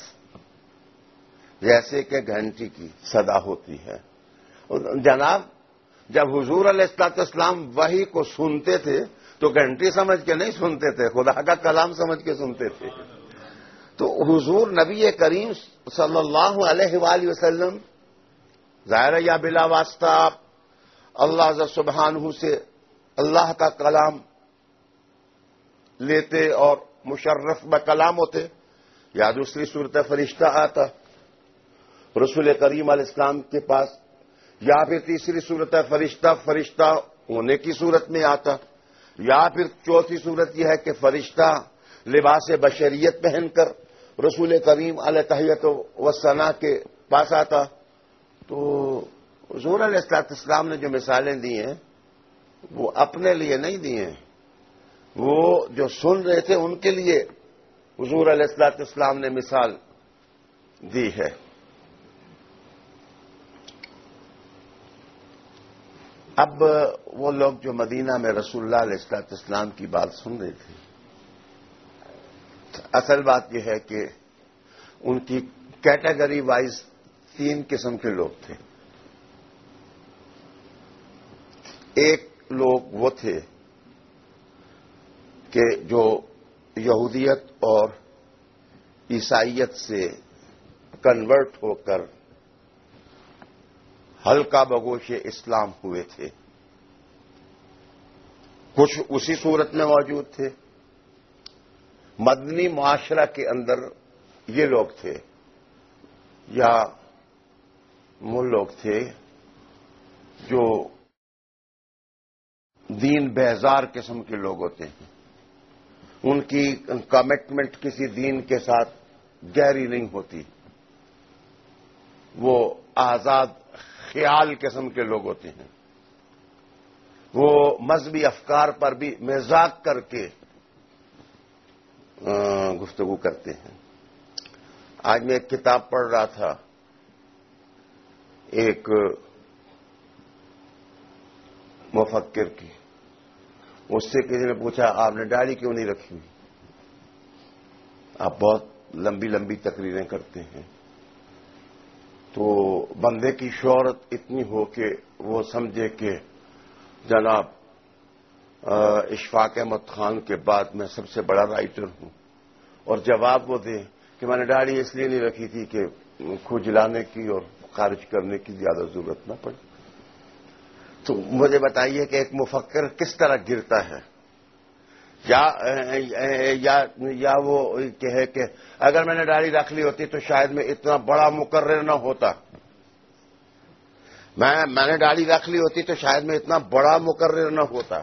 جیسے کہ گھنٹی کی صدا ہوتی ہے۔ جناب جب حضور علیہ السلام وحی کو سنتے تھے تو گھنٹی سمجھ کے نہیں سنتے تھے، خدا کا کلام سمجھ کے سنتے تھے۔ تو حضور نبی کریم صلی اللہ علیہ وآلہ وسلم ظاہر یا بلا واسطہ آپ اللہ سبحانہ سے اللہ کا کلام لیتے اور مشرف بکلام ہوتے، یا دوسری صورت فرشتہ آتا رسول کریم علیہ السلام کے پاس، یا پھر تیسری صورت فرشتہ ہونے کی صورت میں آتا، یا پھر چوتھی صورت یہ ہے کہ فرشتہ لباس بشریت پہن کر رسول کریم علیہ تحیت و ثنا کے پاس آتا۔ تو حضور علیہ السلام نے جو مثالیں دی ہیں وہ اپنے لیے نہیں دی ہیں، وہ جو سن رہے تھے ان کے لیے حضور علیہ السلام نے مثال دی ہے۔ اب وہ لوگ جو مدینہ میں رسول اللہ علیہ السلام کی بات سن رہے تھے، اصل بات یہ ہے کہ ان کی کیٹیگری وائز 3 قسم کے لوگ تھے۔ ایک لوگ وہ تھے کہ جو یہودیت اور عیسائیت سے کنورٹ ہو کر ہلکا بگوش اسلام ہوئے تھے، کچھ اسی صورت میں موجود تھے۔ مدنی معاشرہ کے اندر یہ لوگ تھے یا وہ لوگ تھے جو دین بیزار قسم کے لوگ ہوتے ہیں، ان کی کمٹمنٹ کسی دین کے ساتھ گہری نہیں ہوتی، وہ آزاد خیال قسم کے لوگ ہوتے ہیں، وہ مذہبی افکار پر بھی مذاق کر کے گفتگو کرتے ہیں۔ آج میں ایک کتاب پڑھ رہا تھا، ایک مفکر کی، اس سے کسی نے پوچھا آپ نے داڑھی کیوں نہیں رکھی ہوئی؟ آپ بہت لمبی لمبی تقریریں کرتے ہیں۔ تو بندے کی شہرت اتنی ہو کہ وہ سمجھے کہ جناب اشفاق احمد خان کے بعد میں سب سے بڑا رائٹر ہوں، اور جواب وہ دے کہ میں نے داڑھی اس لیے نہیں رکھی تھی کہ کھجلانے کی اور خارج کرنے کی زیادہ ضرورت نہ پڑے۔ تو مجھے بتائیے کہ ایک مفکر کس طرح گرتا ہے؟ یا وہ کہے کہ اگر میں نے داڑھی رکھ لی ہوتی تو شاید میں اتنا بڑا مقرر نہ ہوتا، میں نے داڑھی رکھ لی ہوتی تو شاید میں اتنا بڑا مقرر نہ ہوتا۔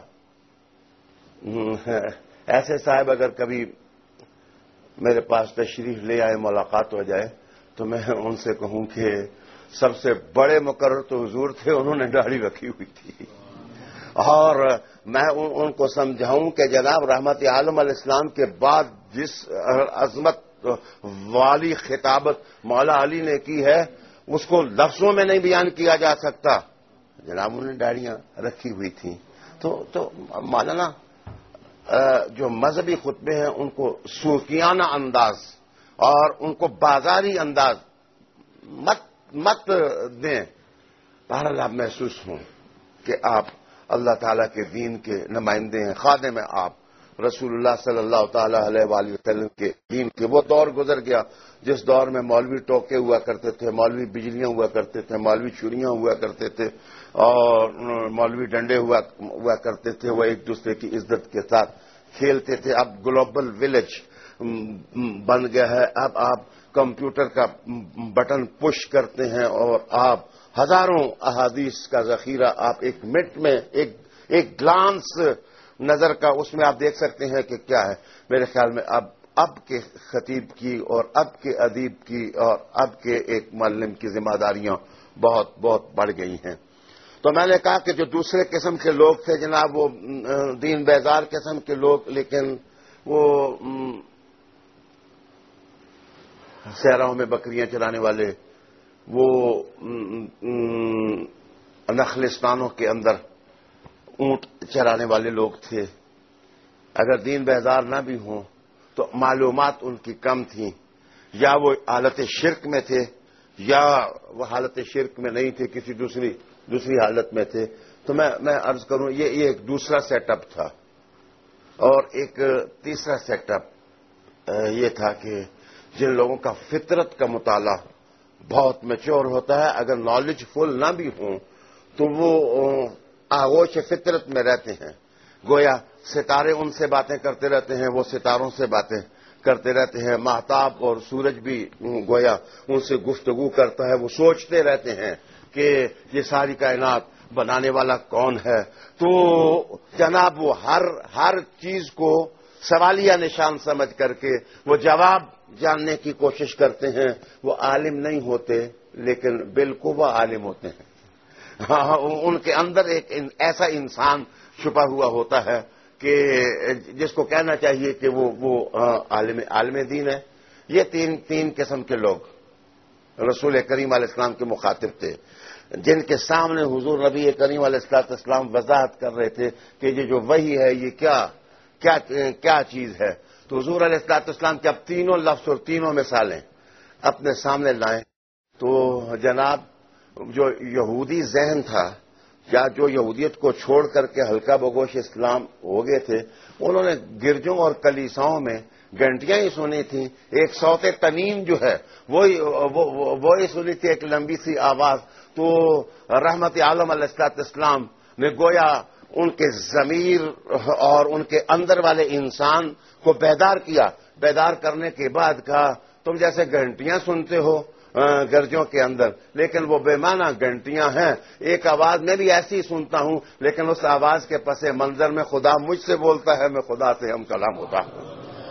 ایسے صاحب اگر کبھی میرے پاس تشریف لے آئے، ملاقات ہو جائے، تو میں ان سے کہوں کہ سب سے بڑے مقرر تو حضور تھے، انہوں نے داڑھی رکھی ہوئی تھی، اور میں ان کو سمجھاؤں کہ جناب رحمت عالم علیہ السلام کے بعد جس عظمت والی خطابت مولا علی نے کی ہے اس کو لفظوں میں نہیں بیان کیا جا سکتا۔ جناب انہوں نے داڑیاں رکھی ہوئی تھیں۔ تو مولانا جو مذہبی خطبے ہیں ان کو صوفیانہ انداز اور ان کو بازاری انداز مت دیں۔ بہرحال آپ محسوس ہوں کہ آپ اللہ تعالیٰ کے دین کے نمائندے ہیں، خادم ہیں آپ، رسول اللہ صلی اللہ تعالی علیہ وآلہ وسلم کے دین کے۔ وہ دور گزر گیا جس دور میں مولوی ٹوکے ہوا کرتے تھے، مولوی بجلیاں ہوا کرتے تھے، مولوی چھریاں ہوا کرتے تھے، اور مولوی ڈنڈے ہوا کرتے تھے، وہ ایک دوسرے کی عزت کے ساتھ کھیلتے تھے۔ اب گلوبل ولیج بن گیا ہے، اب آپ کمپیوٹر کا بٹن پش کرتے ہیں اور آپ ہزاروں احادیث کا ذخیرہ آپ ایک منٹ میں ایک گلانس نظر کا اس میں آپ دیکھ سکتے ہیں کہ کیا ہے۔ میرے خیال میں اب کے خطیب کی اور اب کے ادیب کی اور اب کے ایک معلم کی ذمہ داریاں بہت بہت بڑھ گئی ہیں۔ تو میں نے کہا کہ جو دوسرے قسم کے لوگ تھے جناب، وہ دین بیزار قسم کے لوگ، لیکن وہ صحراؤں میں بکریاں چرانے والے، وہ نخلستانوں کے اندر اونٹ چرانے والے لوگ تھے۔ اگر دین بیزار نہ بھی ہوں تو معلومات ان کی کم تھیں، یا وہ حالت شرک میں تھے یا وہ حالت شرک میں نہیں تھے، کسی دوسری حالت میں تھے۔ تو میں عرض کروں یہ ایک دوسرا سیٹ اپ تھا۔ اور ایک تیسرا سیٹ اپ یہ تھا کہ جن لوگوں کا فطرت کا مطالعہ بہت میچور ہوتا ہے، اگر نالج فل نہ بھی ہوں تو وہ آغوش فطرت میں رہتے ہیں، گویا ستارے ان سے باتیں کرتے رہتے ہیں، وہ ستاروں سے باتیں کرتے رہتے ہیں، ماہتاب اور سورج بھی گویا ان سے گفتگو کرتا ہے، وہ سوچتے رہتے ہیں کہ یہ ساری کائنات بنانے والا کون ہے۔ تو جناب وہ ہر چیز کو سوالیہ نشان سمجھ کر کے وہ جواب جاننے کی کوشش کرتے ہیں۔ وہ عالم نہیں ہوتے لیکن بالقوہ عالم ہوتے ہیں۔ ان کے اندر ایک ایسا انسان چھپا ہوا ہوتا ہے کہ جس کو کہنا چاہیے کہ وہ عالم دین ہے۔ یہ تین قسم کے لوگ رسول کریم علیہ السلام کے مخاطب تھے، جن کے سامنے حضور نبی کریم علیہ السلام وضاحت کر رہے تھے کہ یہ جو وحی ہے یہ کیا چیز ہے۔ تو حضور علیہ السلام کے اب تینوں لفظ اور تینوں مثالیں اپنے سامنے لائیں تو جناب جو یہودی ذہن تھا یا جو یہودیت کو چھوڑ کر کے ہلکا بگوش اسلام ہو گئے تھے، انہوں نے گرجوں اور کلیساؤں میں گھنٹیاں ہی سنی تھیں، ایک صوت تمیم جو ہے وہی سنی تھی، ایک لمبی سی آواز. تو رحمت عالم علیہ السلام نے گویا ان کے ضمیر اور ان کے اندر والے انسان کو بیدار کیا. بیدار کرنے کے بعد کہا تم جیسے گھنٹیاں سنتے ہو گرجوں کے اندر، لیکن وہ بے معنی گھنٹیاں ہیں. ایک آواز میں بھی ایسی سنتا ہوں، لیکن اس آواز کے پس منظر میں خدا مجھ سے بولتا ہے، میں خدا سے ہم کلام ہوتا ہوں.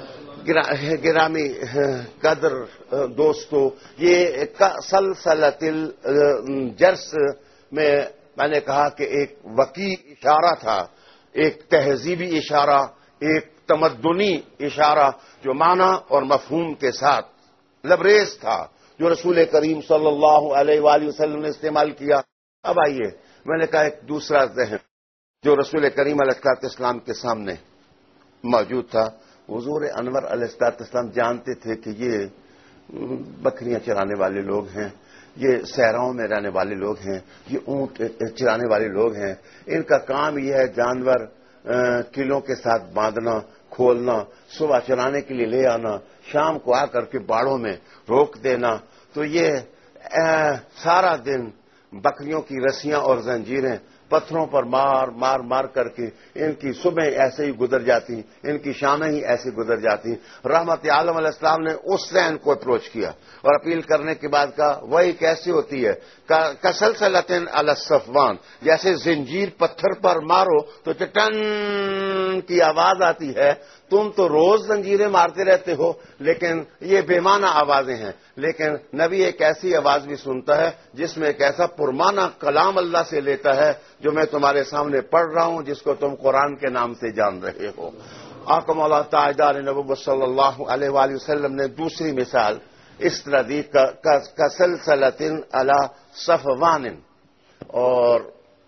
گرامی قدر دوستو، یہ سلسلۃ الجرس میں نے کہا کہ ایک وقیع اشارہ تھا، ایک تہذیبی اشارہ، ایک تمدنی اشارہ جو معنی اور مفہوم کے ساتھ لبریز تھا، جو رسول کریم صلی اللہ علیہ وآلہ وسلم نے استعمال کیا. اب آئیے، میں نے کہا ایک دوسرا ذہن جو رسول کریم علیہ السلام کے سامنے موجود تھا. حضور انور علیہ السلام جانتے تھے کہ یہ بکریاں چرانے والے لوگ ہیں، یہ صحراؤں میں رہنے والے لوگ ہیں، یہ اونٹ چرانے والے لوگ ہیں. ان کا کام یہ ہے جانور قلعوں کے ساتھ باندھنا، کھولنا، صبح چرانے کے لیے لے آنا، شام کو آ کر کے باڑوں میں روک دینا. تو یہ سارا دن بکریوں کی رسیاں اور زنجیریں پتھروں پر مار کر کے ان کی صبح ایسے ہی گزر جاتی، ان کی شامیں ہی ایسے گزر جاتی. رحمت عالم علیہ السلام نے اس ذہن کو اپروچ کیا اور اپیل کرنے کے بعد کہا وہی کیسی ہوتی ہے؟ کسلسلۃ علی الصفوان، جیسے زنجیر پتھر پر مارو تو چٹن کی آواز آتی ہے. تم تو روز زنجیریں مارتے رہتے ہو، لیکن یہ بے معنی آوازیں ہیں. لیکن نبی ایک ایسی آواز بھی سنتا ہے جس میں ایک ایسا پرمعنی کلام اللہ سے لیتا ہے جو میں تمہارے سامنے پڑھ رہا ہوں، جس کو تم قرآن کے نام سے جان رہے ہو. آقا مولا تاجدار نبوت صلی اللہ علیہ وآلہ وسلم نے دوسری مثال اس طرح دی کسلسلۃ علی صفوان. اور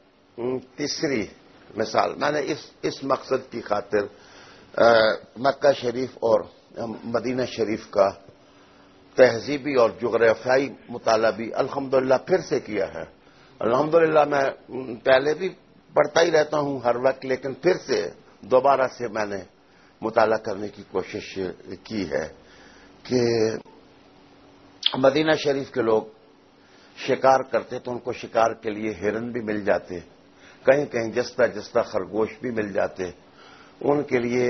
تیسری مثال میں نے اس مقصد کی خاطر مکہ شریف اور مدینہ شریف کا تہذیبی اور جغرافیائی مطالعہ بھی الحمدللہ پھر سے کیا ہے. الحمدللہ میں پہلے بھی پڑھتا ہی رہتا ہوں ہر وقت، لیکن پھر سے دوبارہ سے میں نے مطالعہ کرنے کی کوشش کی ہے کہ مدینہ شریف کے لوگ شکار کرتے تو ان کو شکار کے لیے ہرن بھی مل جاتے، کہیں کہیں جستا خرگوش بھی مل جاتے. ان کے لیے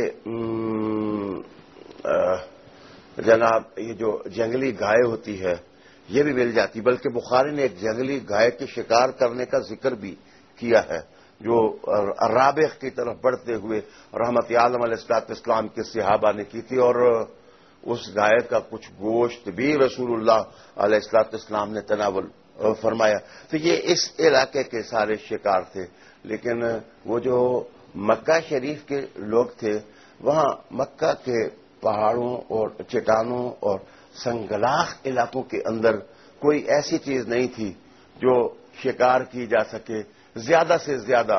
جناب یہ جو جنگلی گائے ہوتی ہے یہ بھی مل جاتی. بلکہ بخاری نے ایک جنگلی گائے کے شکار کرنے کا ذکر بھی کیا ہے جو رابغ کی طرف بڑھتے ہوئے رحمت عالم علیہ السلام کے صحابہ نے کی تھی، اور اس گائے کا کچھ گوشت بھی رسول اللہ علیہ السلام نے تناول فرمایا. تو یہ اس علاقے کے سارے شکار تھے. لیکن وہ جو مکہ شریف کے لوگ تھے، وہاں مکہ کے پہاڑوں اور چٹانوں اور سنگلاخ علاقوں کے اندر کوئی ایسی چیز نہیں تھی جو شکار کی جا سکے. زیادہ سے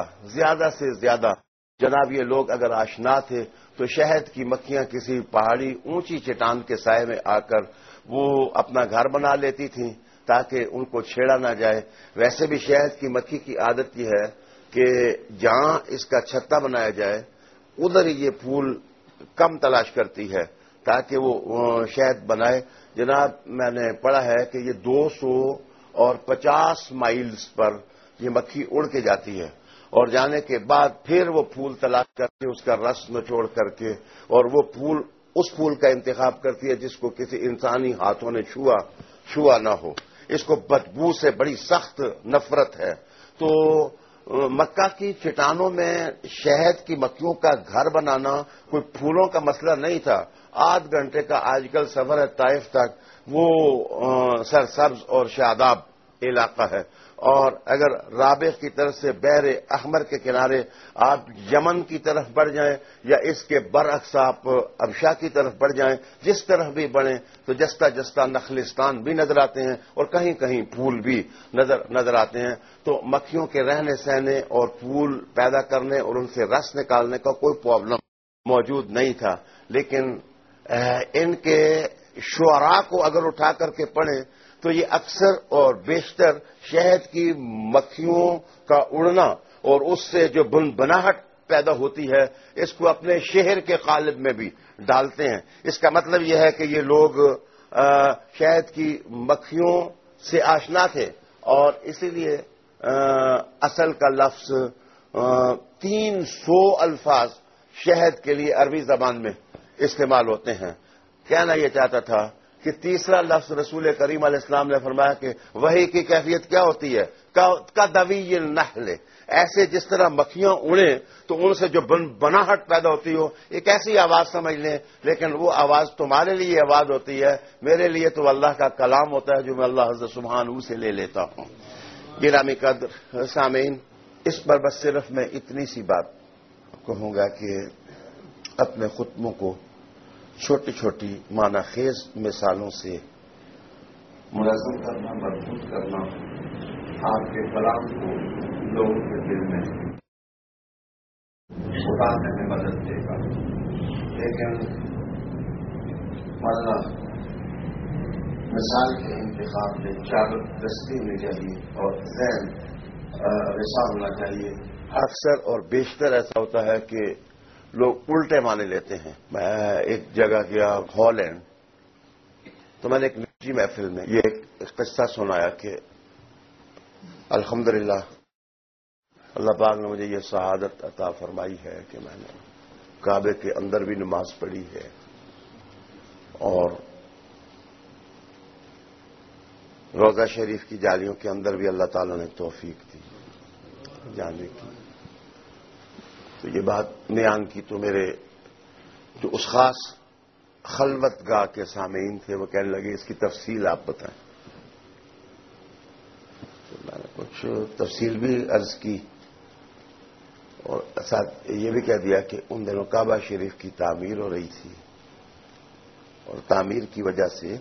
زیادہ جناب یہ لوگ اگر آشنا تھے تو شہد کی مکھیاں کسی پہاڑی اونچی چٹان کے سائے میں آ کر وہ اپنا گھر بنا لیتی تھیں تاکہ ان کو چھیڑا نہ جائے. ویسے بھی شہد کی مکھی کی عادت یہ ہے کہ جہاں اس کا چھتا بنایا جائے ادھر ہی یہ پھول کم تلاش کرتی ہے تاکہ وہ شہد بنائے. جناب میں نے پڑھا ہے کہ یہ 250 مائلز پر یہ مکھی اڑ کے جاتی ہے اور جانے کے بعد پھر وہ پھول تلاش کر کے اس کا رس نچوڑ کر کے اور وہ پھول اس پھول کا انتخاب کرتی ہے جس کو کسی انسانی ہاتھوں نے چھوا نہ ہو. اس کو بدبو سے بڑی سخت نفرت ہے. تو مکہ کی چٹانوں میں شہد کی مکھیوں کا گھر بنانا کوئی پھولوں کا مسئلہ نہیں تھا. 8 گھنٹے کا آج کل سفر ہے طائف تک، وہ سرسبز اور شاداب علاقہ ہے. اور اگر رابغ کی طرف سے بحر احمر کے کنارے آپ یمن کی طرف بڑھ جائیں یا اس کے برعکس آپ ابشا کی طرف بڑھ جائیں، جس طرف بھی بڑھیں تو جستا نخلستان بھی نظر آتے ہیں اور کہیں کہیں پھول بھی نظر آتے ہیں. تو مکھیوں کے رہنے سہنے اور پھول پیدا کرنے اور ان سے رس نکالنے کا کوئی پرابلم موجود نہیں تھا. لیکن ان کے شعراء کو اگر اٹھا کر کے پڑھیں تو یہ اکثر اور بیشتر شہد کی مکھیوں کا اڑنا اور اس سے جو بنبناہٹ پیدا ہوتی ہے اس کو اپنے شہر کے قالب میں بھی ڈالتے ہیں. اس کا مطلب یہ ہے کہ یہ لوگ شہد کی مکھیوں سے آشنا تھے اور اسی لیے اصل کا لفظ 300 الفاظ شہد کے لیے عربی زبان میں استعمال ہوتے ہیں. کہنا یہ چاہتا تھا کہ تیسرا لفظ رسول کریم علیہ السلام نے فرمایا کہ وحی کی کیفیت کیا ہوتی ہے؟ کا دوی النحل، ایسے جس طرح مکھیاں اڑیں تو ان سے جو بناہٹ پیدا ہوتی ہو ایک ایسی آواز سمجھ لیں، لیکن وہ آواز تمہارے لیے آواز ہوتی ہے، میرے لیے تو اللہ کا کلام ہوتا ہے جو میں اللہ عز سبحانہ سے لے لیتا ہوں. گرامی قدر سامعین، اس پر بس صرف میں اتنی سی بات کہوں گا کہ اپنے خطبوں کو چھوٹی چھوٹی معنی خیز مثالوں سے منظم کرنا، مضبوط کرنا آپ کے کلام کو لوگوں کے دل میں اتارنے میں مدد دے گا. لیکن ورنہ مثال کے انتخاب میں چادر دستی ہونی چاہیے اور ذہن رسا ہونا چاہیے. اکثر اور بیشتر ایسا ہوتا ہے کہ لوگ الٹے معنی لیتے ہیں. میں ایک جگہ گیا ہالینڈ، تو میں نے ایک نجی محفل میں یہ ایک قصہ سنایا کہ الحمدللہ اللہ پاک نے مجھے یہ سعادت عطا فرمائی ہے کہ میں نے کعبے کے اندر بھی نماز پڑھی ہے اور روضہ شریف کی جالیوں کے اندر بھی اللہ تعالیٰ نے توفیق دی جانے کی. تو یہ بات بیان کی تو میرے جو اس خاص خلوت گاہ کے سامعین تھے وہ کہنے لگے اس کی تفصیل آپ بتائیں. تو میں نے کچھ تفصیل بھی عرض کی اور ساتھ یہ بھی کہہ دیا کہ ان دنوں کعبہ شریف کی تعمیر ہو رہی تھی اور تعمیر کی وجہ سے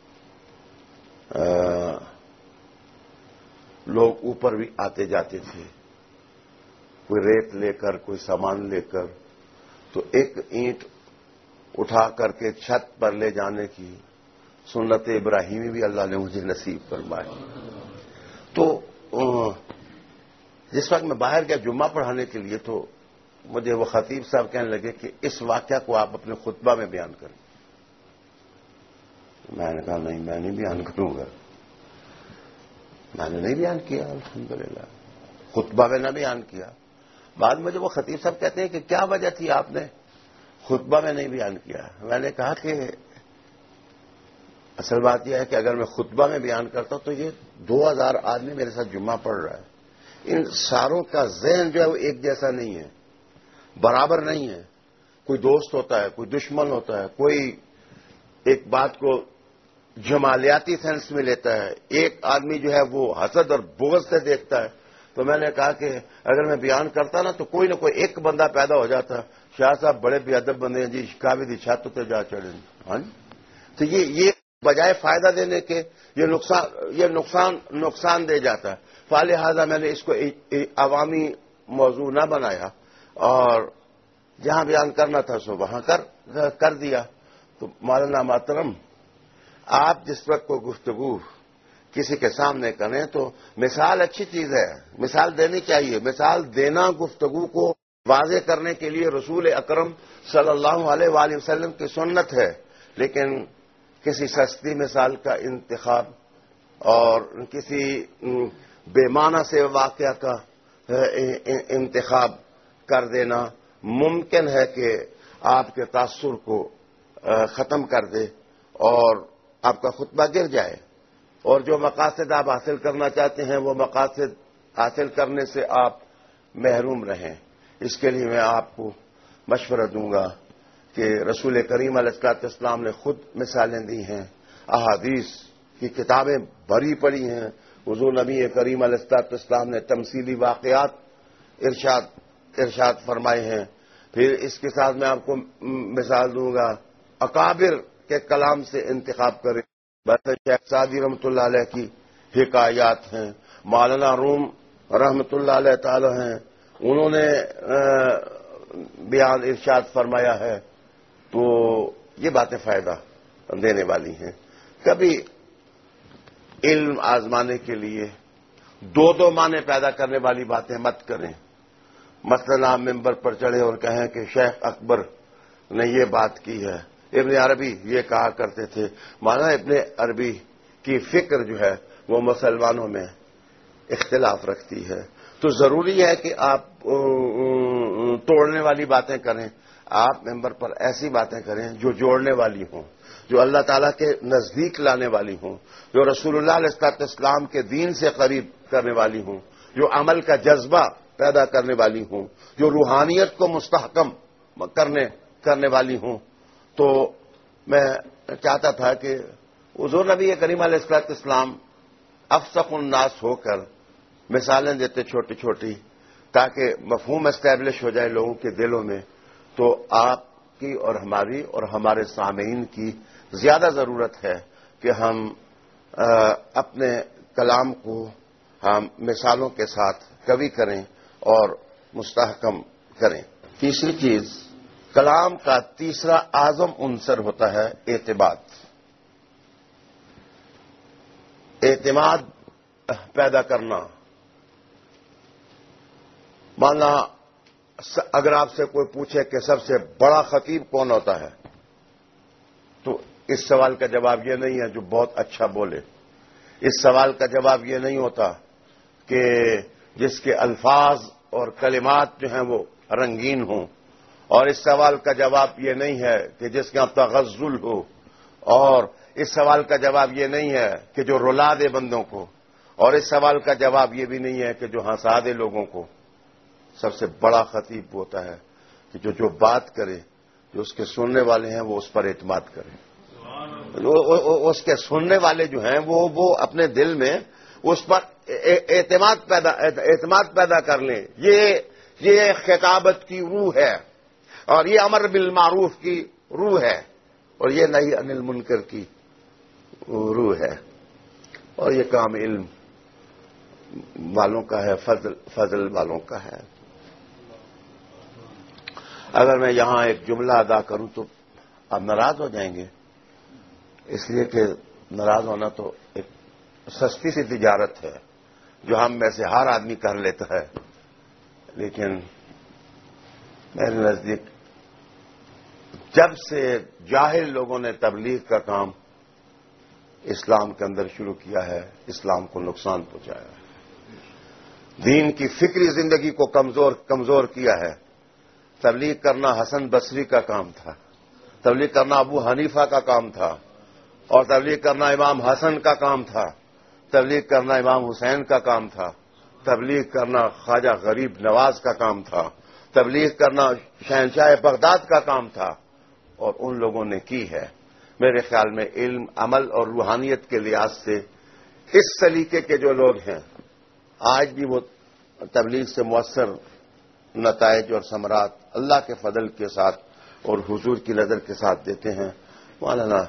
لوگ اوپر بھی آتے جاتے تھے، کوئی ریت لے کر کوئی سامان لے کر. تو ایک اینٹ اٹھا کر کے چھت پر لے جانے کی سنت ابراہیمی بھی اللہ نے مجھے نصیب فرمائی. تو جس وقت میں باہر گیا جمعہ پڑھانے کے لیے تو مجھے وہ خطیب صاحب کہنے لگے کہ اس واقعہ کو آپ اپنے خطبہ میں بیان کریں. میں نے کہا نہیں، میں نہیں بیان کروں گا. میں نے نہیں بیان کیا الحمدللہ، خطبہ میں نہ بیان کیا. بعد میں جب وہ خطیب صاحب کہتے ہیں کہ کیا وجہ تھی آپ نے خطبہ میں نہیں بیان کیا، میں نے کہا کہ اصل بات یہ ہے کہ اگر میں خطبہ میں بیان کرتا ہوں تو یہ 2000 آدمی میرے ساتھ جمعہ پڑھ رہا ہے. ان ساروں کا ذہن جو ہے وہ ایک جیسا نہیں ہے، برابر نہیں ہے. کوئی دوست ہوتا ہے، کوئی دشمن ہوتا ہے، کوئی ایک بات کو جمالیاتی سینس میں لیتا ہے، ایک آدمی جو ہے وہ حسد اور بغض سے دیکھتا ہے. تو میں نے کہا کہ اگر میں بیان کرتا نا تو کوئی نہ کوئی ایک بندہ پیدا ہو جاتا، شاہ صاحب بڑے بے ادب بندے ہیں جی، کعبے دی چھت تے جا چڑھے. ہاں جی، تو یہ بجائے فائدہ دینے کے یہ نقصان دے جاتا ہے. فلہذا میں نے اس کو عوامی موضوع نہ بنایا اور جہاں بیان کرنا تھا سو وہاں کر دیا. تو مولانا محترم، آپ جس وقت کو گفتگو کسی کے سامنے کریں تو مثال اچھی چیز ہے، مثال دینی چاہیے. مثال دینا گفتگو کو واضح کرنے کے لیے رسول اکرم صلی اللہ علیہ وآلہ وسلم کی سنت ہے، لیکن کسی سستی مثال کا انتخاب اور کسی بے معنی سے واقعہ کا انتخاب کر دینا ممکن ہے کہ آپ کے تاثر کو ختم کر دے اور آپ کا خطبہ گر جائے اور جو مقاصد آپ حاصل کرنا چاہتے ہیں وہ مقاصد حاصل کرنے سے آپ محروم رہیں. اس کے لیے میں آپ کو مشورہ دوں گا کہ رسول کریم علیہ السلام نے خود مثالیں دی ہیں، احادیث کی کتابیں بھری پڑی ہیں. حضور نبی کریم علیہ السلام نے تمثیلی واقعات ارشاد فرمائے ہیں. پھر اس کے ساتھ میں آپ کو مثال دوں گا اکابر کے کلام سے انتخاب کریں. شیخ سعدی رحمۃ اللہ علیہ کی حکایات ہیں، مولانا روم رحمۃ اللہ علیہ تعالی ہیں، انہوں نے بیان ارشاد فرمایا ہے. تو یہ باتیں فائدہ دینے والی ہیں. کبھی علم آزمانے کے لیے دو معنی پیدا کرنے والی باتیں مت کریں. مثلاً آپ ممبر پر چڑھے اور کہیں کہ شیخ اکبر نے یہ بات کی ہے، ابن عربی یہ کہا کرتے تھے، مانا ابن عربی کی فکر جو ہے وہ مسلمانوں میں اختلاف رکھتی ہے، تو ضروری ہے کہ آپ توڑنے والی باتیں کریں، آپ ممبر پر ایسی باتیں کریں جو جوڑنے والی ہوں، جو اللہ تعالیٰ کے نزدیک لانے والی ہوں، جو رسول اللہ علیہ السلام کے دین سے قریب کرنے والی ہوں، جو عمل کا جذبہ پیدا کرنے والی ہوں، جو روحانیت کو مستحکم کرنے والی ہوں۔ تو میں چاہتا تھا کہ حضور نبی کریم علیہ السلام افصح الناس ہو کر مثالیں دیتے چھوٹی چھوٹی، تاکہ مفہوم اسٹیبلش ہو جائے لوگوں کے دلوں میں، تو آپ کی اور ہماری اور ہمارے سامعین کی زیادہ ضرورت ہے کہ ہم اپنے کلام کو ہم مثالوں کے ساتھ قوی کریں اور مستحکم کریں۔ تیسری چیز، کلام کا تیسرا اعظم عنصر ہوتا ہے اعتماد۔ اعتماد پیدا کرنا، مانا اگر آپ سے کوئی پوچھے کہ سب سے بڑا خطیب کون ہوتا ہے، تو اس سوال کا جواب یہ نہیں ہے جو بہت اچھا بولے، اس سوال کا جواب یہ نہیں ہوتا کہ جس کے الفاظ اور کلمات جو ہیں وہ رنگین ہوں، اور اس سوال کا جواب یہ نہیں ہے کہ جس کا تغزل ہو، اور اس سوال کا جواب یہ نہیں ہے کہ جو رلا دے بندوں کو، اور اس سوال کا جواب یہ بھی نہیں ہے کہ جو ہنسا دے لوگوں کو۔ سب سے بڑا خطیب ہوتا ہے کہ جو بات کرے، جو اس کے سننے والے ہیں وہ اس پر اعتماد کریں، اس کے سننے والے جو ہیں وہ اپنے دل میں اس پر اعتماد پیدا کر لیں۔ یہ خطابت کی روح ہے، اور یہ امر بالمعروف کی روح ہے، اور یہ نہی عن المنکر کی روح ہے، اور یہ کام علم والوں کا ہے، فضل والوں کا ہے۔ اگر میں یہاں ایک جملہ ادا کروں تو آپ ناراض ہو جائیں گے، اس لیے کہ ناراض ہونا تو ایک سستی سی تجارت ہے جو ہم میں سے ہر آدمی کر لیتا ہے، لیکن میرے نزدیک جب سے جاہل لوگوں نے تبلیغ کا کام اسلام کے اندر شروع کیا ہے، اسلام کو نقصان پہنچایا ہے، دین کی فکری زندگی کو کمزور کیا ہے۔ تبلیغ کرنا حسن بصری کا کام تھا، تبلیغ کرنا ابو حنیفہ کا کام تھا، اور تبلیغ کرنا امام حسن کا کام تھا، تبلیغ کرنا امام حسین کا کام تھا، تبلیغ کرنا خواجہ غریب نواز کا کام تھا، تبلیغ کرنا شہنشاہ بغداد کا کام تھا، اور ان لوگوں نے کی ہے۔ میرے خیال میں علم، عمل اور روحانیت کے لحاظ سے اس سلیقے کے جو لوگ ہیں آج بھی وہ تبلیغ سے مؤثر نتائج اور ثمرات اللہ کے فضل کے ساتھ اور حضور کی نظر کے ساتھ دیتے ہیں۔ مولانا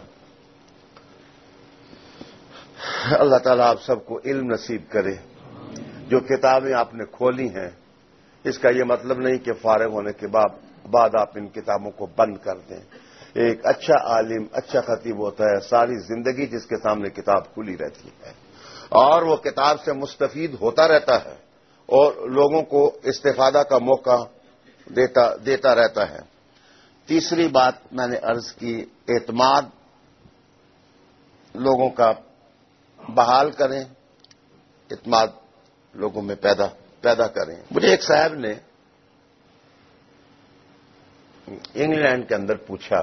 اللہ تعالیٰ آپ سب کو علم نصیب کرے۔ جو کتابیں آپ نے کھولی ہیں، اس کا یہ مطلب نہیں کہ فارغ ہونے کے بعد آپ ان کتابوں کو بند کر دیں۔ ایک اچھا عالم، اچھا خطیب ہوتا ہے ساری زندگی جس کے سامنے کتاب کھلی رہتی ہے، اور وہ کتاب سے مستفید ہوتا رہتا ہے اور لوگوں کو استفادہ کا موقع دیتا رہتا ہے۔ تیسری بات میں نے عرض کی، اعتماد لوگوں کا بحال کریں، اعتماد لوگوں میں پیدا کریں۔ مجھے ایک صاحب نے انگلینڈ کے اندر پوچھا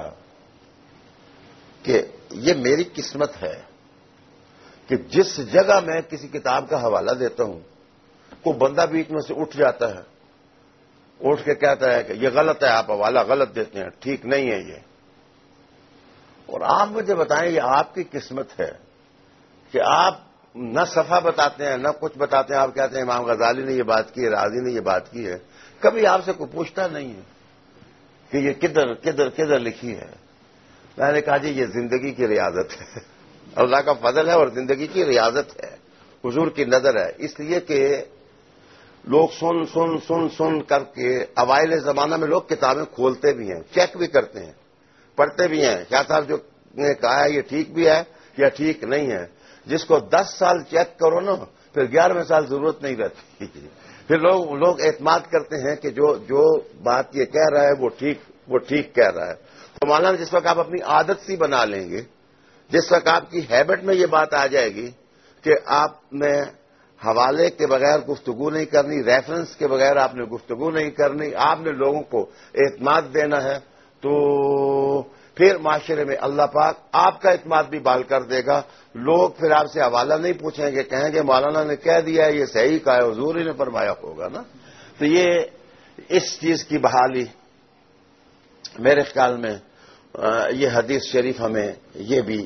کہ یہ میری قسمت ہے کہ جس جگہ میں کسی کتاب کا حوالہ دیتا ہوں کوئی بندہ بیچ میں سے اٹھ جاتا ہے، اٹھ کے کہتا ہے کہ یہ غلط ہے، آپ حوالہ غلط دیتے ہیں، ٹھیک نہیں ہے یہ۔ اور آپ مجھے بتائیں یہ آپ کی قسمت ہے کہ آپ نہ صفحہ بتاتے ہیں نہ کچھ بتاتے ہیں، آپ کہتے ہیں امام غزالی نے یہ بات کی ہے، رازی نے یہ بات کی ہے، کبھی آپ سے کوئی پوچھتا نہیں ہے کہ یہ کدھر لکھی ہے۔ میں نے کہا جی یہ زندگی کی ریاضت ہے، اللہ کا فضل ہے اور زندگی کی ریاضت ہے، حضور کی نظر ہے۔ اس لیے کہ لوگ سن کر کے اوائل زمانہ میں لوگ کتابیں کھولتے بھی ہیں، چیک بھی کرتے ہیں، پڑھتے بھی ہیں، کیا صاحب جو نے کہا ہے یہ ٹھیک بھی ہے یا ٹھیک نہیں ہے۔ جس کو 10 سال چیک کرو نا، پھر 11ویں سال ضرورت نہیں رہتی، پھر لوگ اعتماد کرتے ہیں کہ جو بات یہ کہہ رہا ہے وہ ٹھیک کہہ رہا ہے. تو مولانا جس وقت آپ اپنی عادت سی بنا لیں گے، جس وقت آپ کی ہیبٹ میں یہ بات آ جائے گی کہ آپ نے حوالے کے بغیر گفتگو نہیں کرنی، ریفرنس کے بغیر آپ نے گفتگو نہیں کرنی، آپ نے لوگوں کو اعتماد دینا ہے، تو پھر معاشرے میں اللہ پاک آپ کا اعتماد بھی بحال کر دے گا. لوگ پھر آپ سے حوالہ نہیں پوچھیں گے، کہیں گے مولانا نے کہہ دیا ہے، یہ صحیح کہا ہے، حضور ہی نے فرمایا ہوگا نا. تو یہ اس چیز کی بحالی میرے خیال میں یہ حدیث شریف ہمیں یہ بھی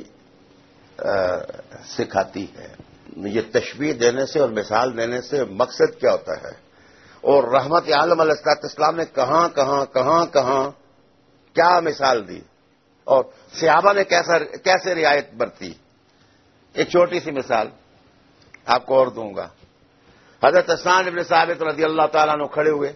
سکھاتی ہے. یہ تشبیہ دینے سے اور مثال دینے سے مقصد کیا ہوتا ہے، اور رحمت عالم علیہ السلام نے کہاں کہاں کیا مثال دی، اور صحابہ نے کیسے رعایت برتی. ایک چھوٹی سی مثال آپ کو اور دوں گا. حضرت حسان ابن ثابت رضی اللہ تعالیٰ عنہ کھڑے ہوئے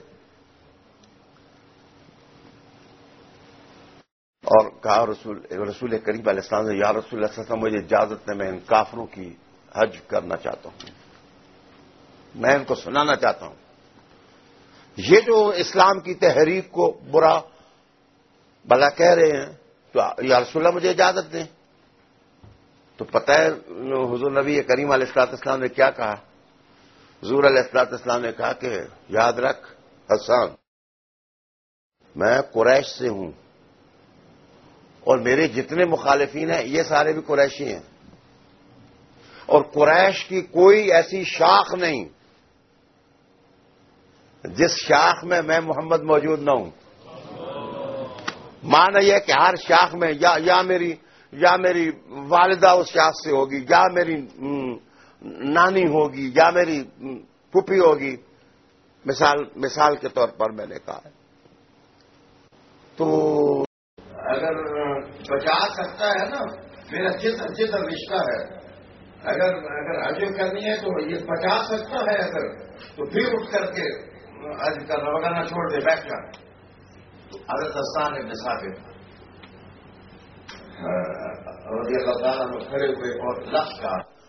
اور کہا رسول کریم علیہ السلام نے، یا رسول اللہ صلی اللہ علیہ وسلم مجھے اجازت دیں، میں ان کافروں کی حج کرنا چاہتا ہوں، میں ان کو سنانا چاہتا ہوں. یہ جو اسلام کی تحریک کو برا بلا کہہ رہے ہیں، تو یا رسول اللہ مجھے اجازت دیں. تو پتہ ہے حضور نبی کریم علیہ السلام نے کیا کہا؟ حضور علیہ السلام نے کہا کہ یاد رکھ حسان، میں قریش سے ہوں، اور میرے جتنے مخالفین ہیں یہ سارے بھی قریشی ہیں، اور قریش کی کوئی ایسی شاخ نہیں جس شاخ میں محمد موجود نہ ہوں. مانا یہ کہ ہر شاخ میں یا میری والدہ اس شاخ سے ہوگی، یا میری نانی ہوگی، یا میری پھوپھی ہوگی، مثال کے طور پر میں نے کہا ہے. تو اگر بچا سکتا ہے نا، میرا جدھر رشتہ ہے، اگر حج کرنی ہے تو یہ بچا سکتا ہے، اگر تو پھر اٹھ کر کے حج کرنا، وغیرہ چھوڑ دے بیٹھ جا. تو حضرت حسان ابن ثابت رضی اللہ تعالیٰ عنہ کھڑے ہوئے اور لفظ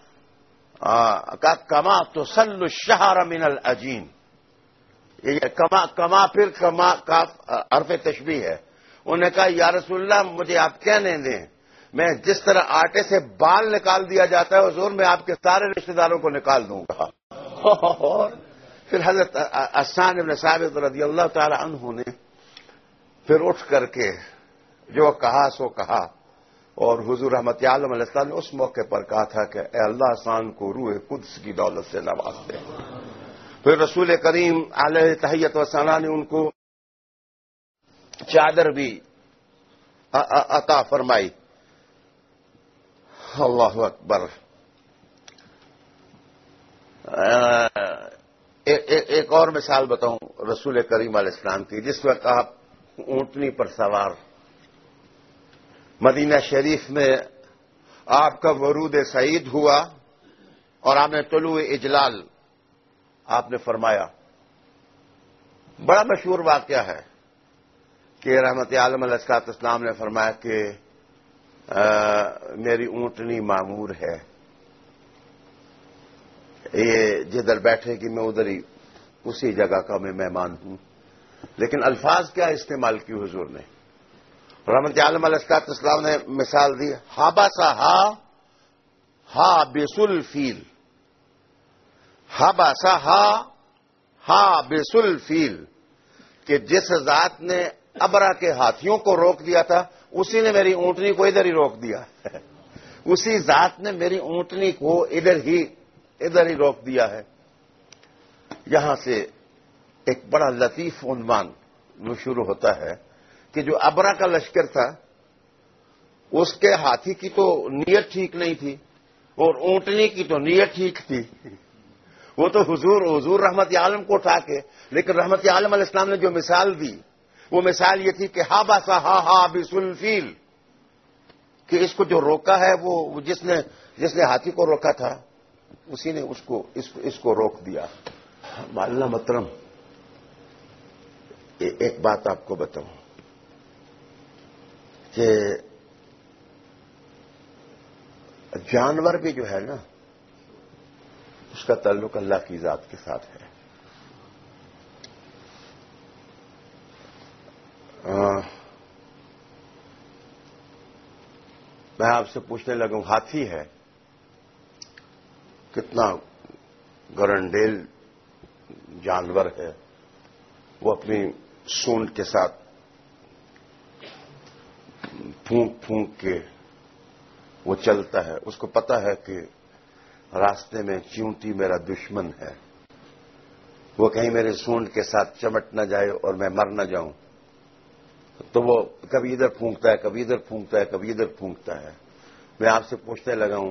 کا کما تو سل الشہر من العجین. یہ کما پھر کما کا حرف تشبیہ ہے. انہوں نے کہا یا رسول اللہ مجھے آپ کہنے دیں، میں جس طرح آٹے سے بال نکال دیا جاتا ہے حضور، میں آپ کے سارے رشتہ داروں کو نکال دوں گا. اور پھر حضرت حسان ابن ثابت رضی اللہ تعالی عنہ نے پھر اٹھ کر کے جو کہا سو کہا، اور حضور رحمت عالم علیہ السلام نے اس موقع پر کہا تھا کہ اے اللہ حسان کو روح قدس کی دولت سے نواز دے. پھر رسول کریم علیہ تحیت و ثنا نے ان کو چادر بھی عطا فرمائی. اللہ اکبر. ایک اور مثال بتاؤں رسول کریم علیہ السلام کی. جس وقت آپ اونٹنی پر سوار مدینہ شریف میں آپ کا ورود سعید ہوا اور آپ نے طلوع اجلال آپ نے فرمایا. بڑا مشہور واقعہ ہے کہ رحمت عالم علیہ السلام نے فرمایا کہ میری اونٹنی معمور ہے، یہ جدھر بیٹھے گی میں ادھر ہی اسی جگہ کا میں مہمان ہوں. لیکن الفاظ کیا استعمال کی حضور نے؟ رحمت عالم علیہ السلام نے مثال دی، ہاباسا ہا بیسل فیل، ہاباسا ہا بیسل فیل، کہ جس ذات نے ابرا کے ہاتھیوں کو روک دیا تھا اسی نے میری اونٹنی کو ادھر ہی روک دیا. اسی ذات نے میری اونٹنی کو ادھر ہی روک دیا ہے. یہاں سے ایک بڑا لطیف عنوان وہ شروع ہوتا ہے کہ جو ابرا کا لشکر تھا اس کے ہاتھی کی تو نیت ٹھیک نہیں تھی اور اونٹنی کی تو نیت ٹھیک تھی. وہ تو حضور رحمت عالم کو اٹھا کے، لیکن رحمت عالم علیہ السلام نے جو مثال دی وہ مثال یہ تھی کہ ہاباسا ہا بیسل فیل، کہ اس کو جو روکا ہے وہ جس نے ہاتھی کو روکا تھا اسی نے اس کو روک دیا. معلّہ محترم، ایک بات آپ کو بتاؤں کہ جانور بھی جو ہے نا اس کا تعلق اللہ کی ذات کے ساتھ ہے. میں آپ سے پوچھنے لگوں، ہاتھی ہے کتنا گرنڈیل جانور ہے، وہ اپنی سونڈ کے ساتھ پھونک پھونک کے وہ چلتا ہے. اس کو پتا ہے کہ راستے میں چیونٹی میرا دشمن ہے، وہ کہیں میرے سونڈ کے ساتھ چمٹ نہ جائے اور میں مر نہ جاؤں، تو وہ کبھی ادھر پھونکتا ہے، کبھی ادھر پھونکتا ہے، کبھی ادھر پھونکتا ہے. میں آپ سے پوچھنے لگا ہوں،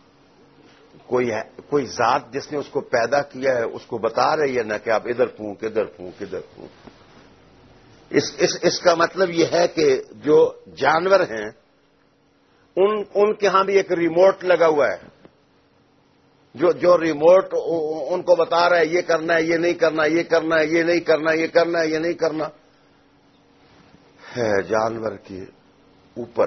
کوئی ذات جس نے اس کو پیدا کیا ہے اس کو بتا رہی ہے نا کہ آپ ادھر پھونک، ادھر پھونک، ادھر پھونک. اس کا مطلب یہ ہے کہ جو جانور ہیں ان کے ہاں بھی ایک ریموٹ لگا ہوا ہے، جو ریموٹ ان کو بتا رہا ہے یہ کرنا ہے، یہ نہیں کرنا، یہ کرنا ہے، یہ نہیں کرنا، یہ کرنا ہے، یہ نہیں کرنا ہے جانور کے اوپر.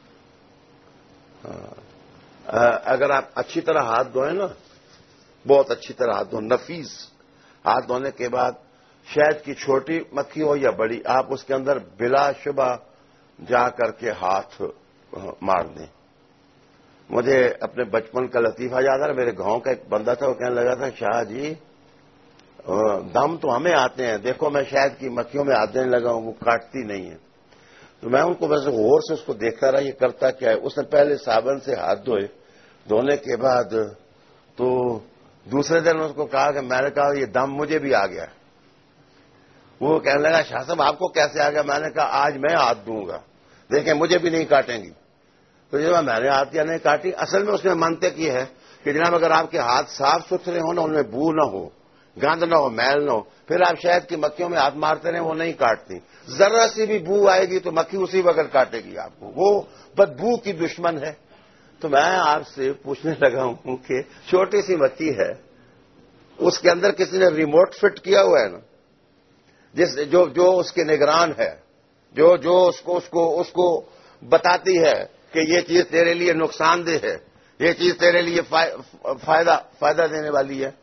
اگر آپ اچھی طرح ہاتھ دھوئیں نا، بہت اچھی طرح ہاتھ دھوئیں، نفیس ہاتھ دھونے کے بعد شہد کی چھوٹی مکھی ہو یا بڑی، آپ اس کے اندر بلا شبہ جا کر کے ہاتھ مار دیں. مجھے اپنے بچپن کا لطیفہ یاد ہے، میرے گاؤں کا ایک بندہ تھا، وہ کہنے لگا تھا شاہ جی دم تو ہمیں آتے ہیں، دیکھو میں شہد کی مکھیوں میں ہاتھ دینے لگا ہوں، وہ کاٹتی نہیں ہے. تو میں ان کو ویسے غور سے اس کو دیکھتا رہا یہ کرتا کیا ہے. اس نے پہلے صابن سے ہاتھ دھوئے، دھونے کے بعد تو دوسرے دن اس کو کہا کہ میں نے کہا یہ دم مجھے بھی آ گیا. وہ کہنے لگا شاہ صاحب آپ کو کیسے آ گیا؟ میں نے کہا آج میں ہاتھ دوں گا، دیکھیں مجھے بھی نہیں کاٹیں گی. تو جب میں نے ہاتھ یا نہیں کاٹی، اصل میں اس میں منطق یہ ہے کہ جناب اگر آپ کے ہاتھ صاف ستھرے ہوں نا، ان میں بو نہ ہو، گند نہ ہو، میل نہ ہو، پھر آپ شہد کی مکھیوں میں ہاتھ مارتے رہیں، وہ نہیں کاٹتی. ذرا سی بھی بو آئے گی تو مکھی اسی وقت کاٹے گی آپ کو، وہ بدبو کی دشمن ہے. تو میں آپ سے پوچھنے لگا ہوں کہ چھوٹی سی مکھی ہے، اس کے اندر کسی نے ریموٹ فٹ کیا ہوا ہے نا، جو اس کے نگران ہے، جو اس کو بتاتی ہے کہ یہ چیز تیرے لیے نقصان دہ ہے، یہ چیز تیرے لیے فائدہ دینے والی ہے.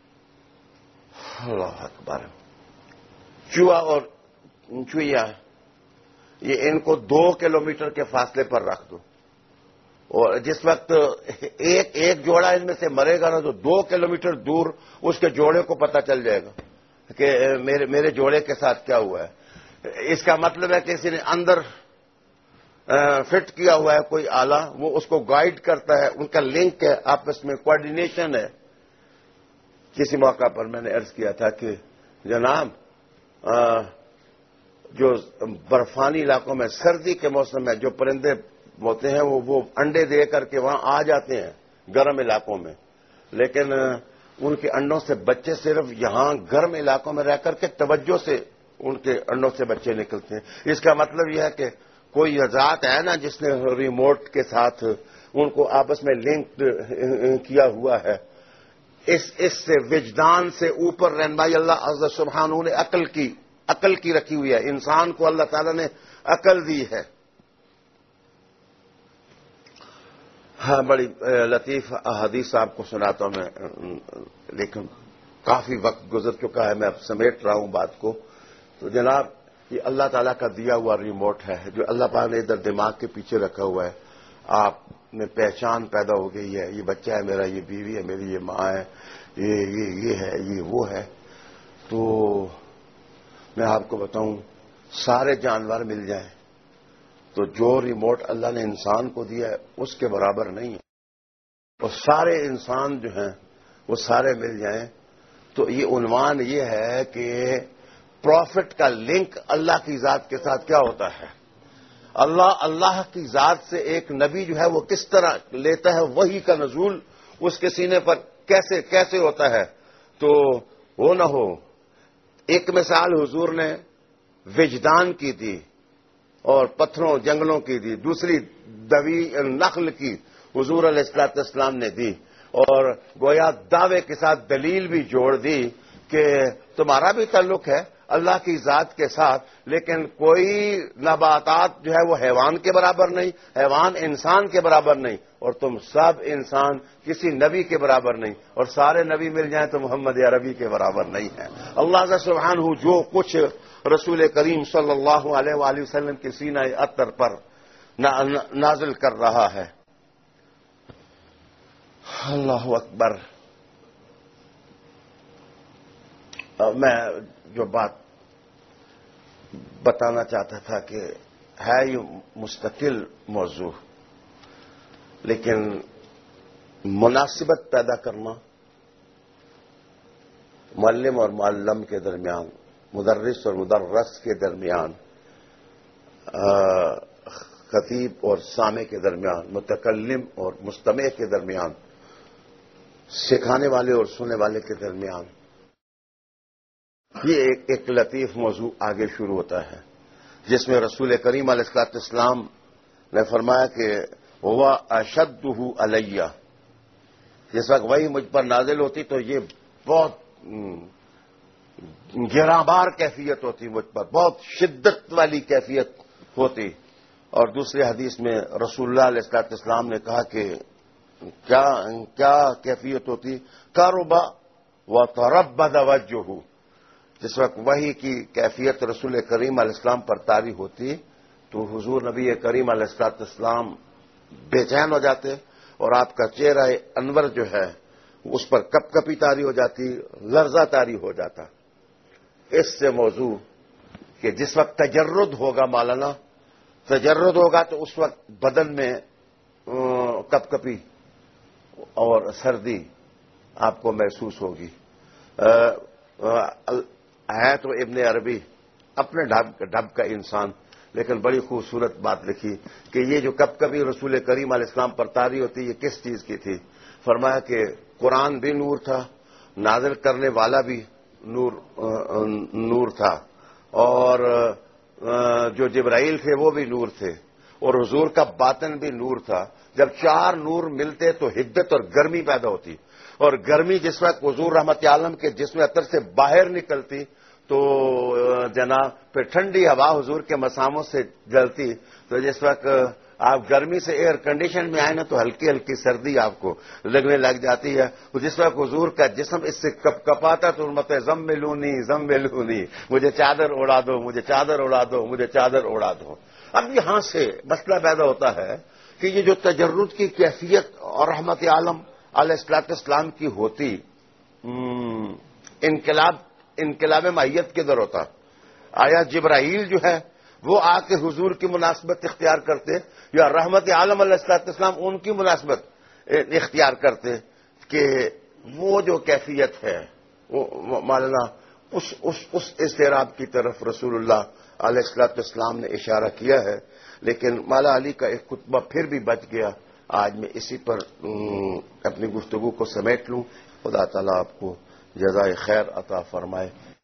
اللہ اکبر. چوہا اور چوہیا یہ ان کو 2 کلومیٹر کے فاصلے پر رکھ دو، اور جس وقت ایک جوڑا ان میں سے مرے گا نا تو 2 کلومیٹر دور اس کے جوڑے کو پتہ چل جائے گا کہ میرے جوڑے کے ساتھ کیا ہوا ہے. اس کا مطلب ہے کہ کسی نے اندر فٹ کیا ہوا ہے کوئی آلہ، وہ اس کو گائیڈ کرتا ہے، ان کا لنک ہے، آپس میں کوآرڈینیشن ہے. کسی موقع پر میں نے عرض کیا تھا کہ جناب جو برفانی علاقوں میں سردی کے موسم میں جو پرندے ہوتے ہیں وہ انڈے دے کر کے وہاں آ جاتے ہیں گرم علاقوں میں، لیکن ان کے انڈوں سے بچے صرف یہاں گرم علاقوں میں رہ کر کے توجہ سے ان کے انڈوں سے بچے نکلتے ہیں. اس کا مطلب یہ ہے کہ کوئی ذات ہے نا جس نے ریموٹ کے ساتھ ان کو آپس میں لنک کیا ہوا ہے. اس سے وجدان سے اوپر رہنمائی اللہ عز سبحانہ نے عقل کی رکھی ہوئی ہے. انسان کو اللہ تعالیٰ نے عقل دی ہے. ہاں بڑی لطیف حدیث آپ کو سناتا ہوں میں، لیکن کافی وقت گزر چکا ہے، میں اب سمیٹ رہا ہوں بات کو. تو جناب یہ اللہ تعالیٰ کا دیا ہوا ریموٹ ہے جو اللہ پاک نے ادھر دماغ کے پیچھے رکھا ہوا ہے. آپ میں پہچان پیدا ہو گئی ہے، یہ بچہ ہے میرا، یہ بیوی ہے میری، یہ ماں ہے، یہ ہے، یہ وہ ہے. تو میں آپ کو بتاؤں سارے جانور مل جائیں تو جو ریموٹ اللہ نے انسان کو دیا ہے اس کے برابر نہیں ہے. اور سارے انسان جو ہیں وہ سارے مل جائیں تو یہ عنوان یہ ہے کہ پروفٹ کا لنک اللہ کی ذات کے ساتھ کیا ہوتا ہے. اللہ کی ذات سے ایک نبی جو ہے وہ کس طرح لیتا ہے، وحی کا نزول اس کے سینے پر کیسے ہوتا ہے. تو وہ نہ ہو. ایک مثال حضور نے وجدان کی تھی اور پتھروں جنگلوں کی دی، دوسری دوی نخل کی حضور علیہ الصلوۃ والسلام نے دی، اور گویا دعوے کے ساتھ دلیل بھی جوڑ دی کہ تمہارا بھی تعلق ہے اللہ کی ذات کے ساتھ، لیکن کوئی نباتات جو ہے وہ حیوان کے برابر نہیں، حیوان انسان کے برابر نہیں، اور تم سب انسان کسی نبی کے برابر نہیں، اور سارے نبی مل جائیں تو محمد عربی کے برابر نہیں ہے. اللہ سبحانہ جو کچھ رسول کریم صلی اللہ علیہ وآلہ وسلم کے سینہ اطہر پر نازل کر رہا ہے۔ اللہ اکبر۔ میں جو بات بتانا چاہتا تھا کہ ہے یہ مستقل موضوع، لیکن مناسبت پیدا کرنا معلم اور معلم کے درمیان، مدرس اور مدرس کے درمیان، خطیب اور سامع کے درمیان، متکلم اور مستمع کے درمیان، سکھانے والے اور سننے والے کے درمیان، یہ ایک لطیف موضوع آگے شروع ہوتا ہے، جس میں رسول کریم علیہ الصلوۃ والسلام نے فرمایا کہ ہوا اشدہ علیہ، جس وقت وہی مجھ پر نازل ہوتی تو یہ بہت گراں بار کیفیت ہوتی، مجھ پر بہت شدت والی کیفیت ہوتی۔ اور دوسری حدیث میں رسول اللہ علیہ الصلوۃ والسلام نے کہا کہ کیا کیفیت ہوتی؟ قربا وتربد وجهه، جس وقت وحی کی کیفیت رسول کریم علیہ السلام پر طاری ہوتی تو حضور نبی کریم علیہ الصلوۃ والسلام بے چین ہو جاتے اور آپ کا چہرہ انور جو ہے اس پر کپ کپی طاری ہو جاتی، لرزہ طاری ہو جاتا۔ اس سے موضوع کہ جس وقت تجرد ہوگا، مولانا تجرد ہوگا تو اس وقت بدن میں کپ کپی اور سردی آپ کو محسوس ہوگی۔ ہے تو ابن عربی اپنے ڈھب کا انسان، لیکن بڑی خوبصورت بات لکھی کہ یہ جو کب کبھی رسول کریم علیہ السلام پر طاری ہوتی یہ کس چیز کی تھی؟ فرمایا کہ قرآن بھی نور تھا، نازل کرنے والا بھی نور تھا، اور جو جبرائیل تھے وہ بھی نور تھے، اور حضور کا باطن بھی نور تھا۔ جب چار نور ملتے تو حدت اور گرمی پیدا ہوتی، اور گرمی جس وقت حضور رحمت عالم کے جسم اطہر سے باہر نکلتی تو جناب پھر ٹھنڈی ہوا حضور کے مساموں سے جلتی، تو جس وقت آپ گرمی سے ایئر کنڈیشن میں آئے نا تو ہلکی ہلکی سردی آپ کو لگنے لگ جاتی ہے۔ جس وقت حضور کا جسم اس سے کپ کپاتا تو مت زملونی زملونی، مجھے چادر اڑا دو، مجھے چادر اڑا دو، مجھے چادر اڑا دو۔ اب یہاں سے مسئلہ پیدا ہوتا ہے کہ یہ جو تجرد کی کیفیت اور رحمت عالم علیہ الصلوۃ والسلام کی ہوتی، انقلاب معیت کدھر ہوتا؟ آیا جبرائیل جو ہے وہ آ کے حضور کی مناسبت اختیار کرتے، یا رحمت عالم علیہ الصلوۃ والسلام ان کی مناسبت اختیار کرتے؟ کہ وہ جو کیفیت ہے وہ مولانا اس اضطراب کی طرف رسول اللہ علیہ الصلوۃ والسلام نے اشارہ کیا ہے، لیکن مولا علی کا ایک خطبہ پھر بھی بچ گیا۔ آج میں اسی پر اپنی گفتگو کو سمیٹ لوں۔ خدا تعالیٰ آپ کو جزائے خیر عطا فرمائے۔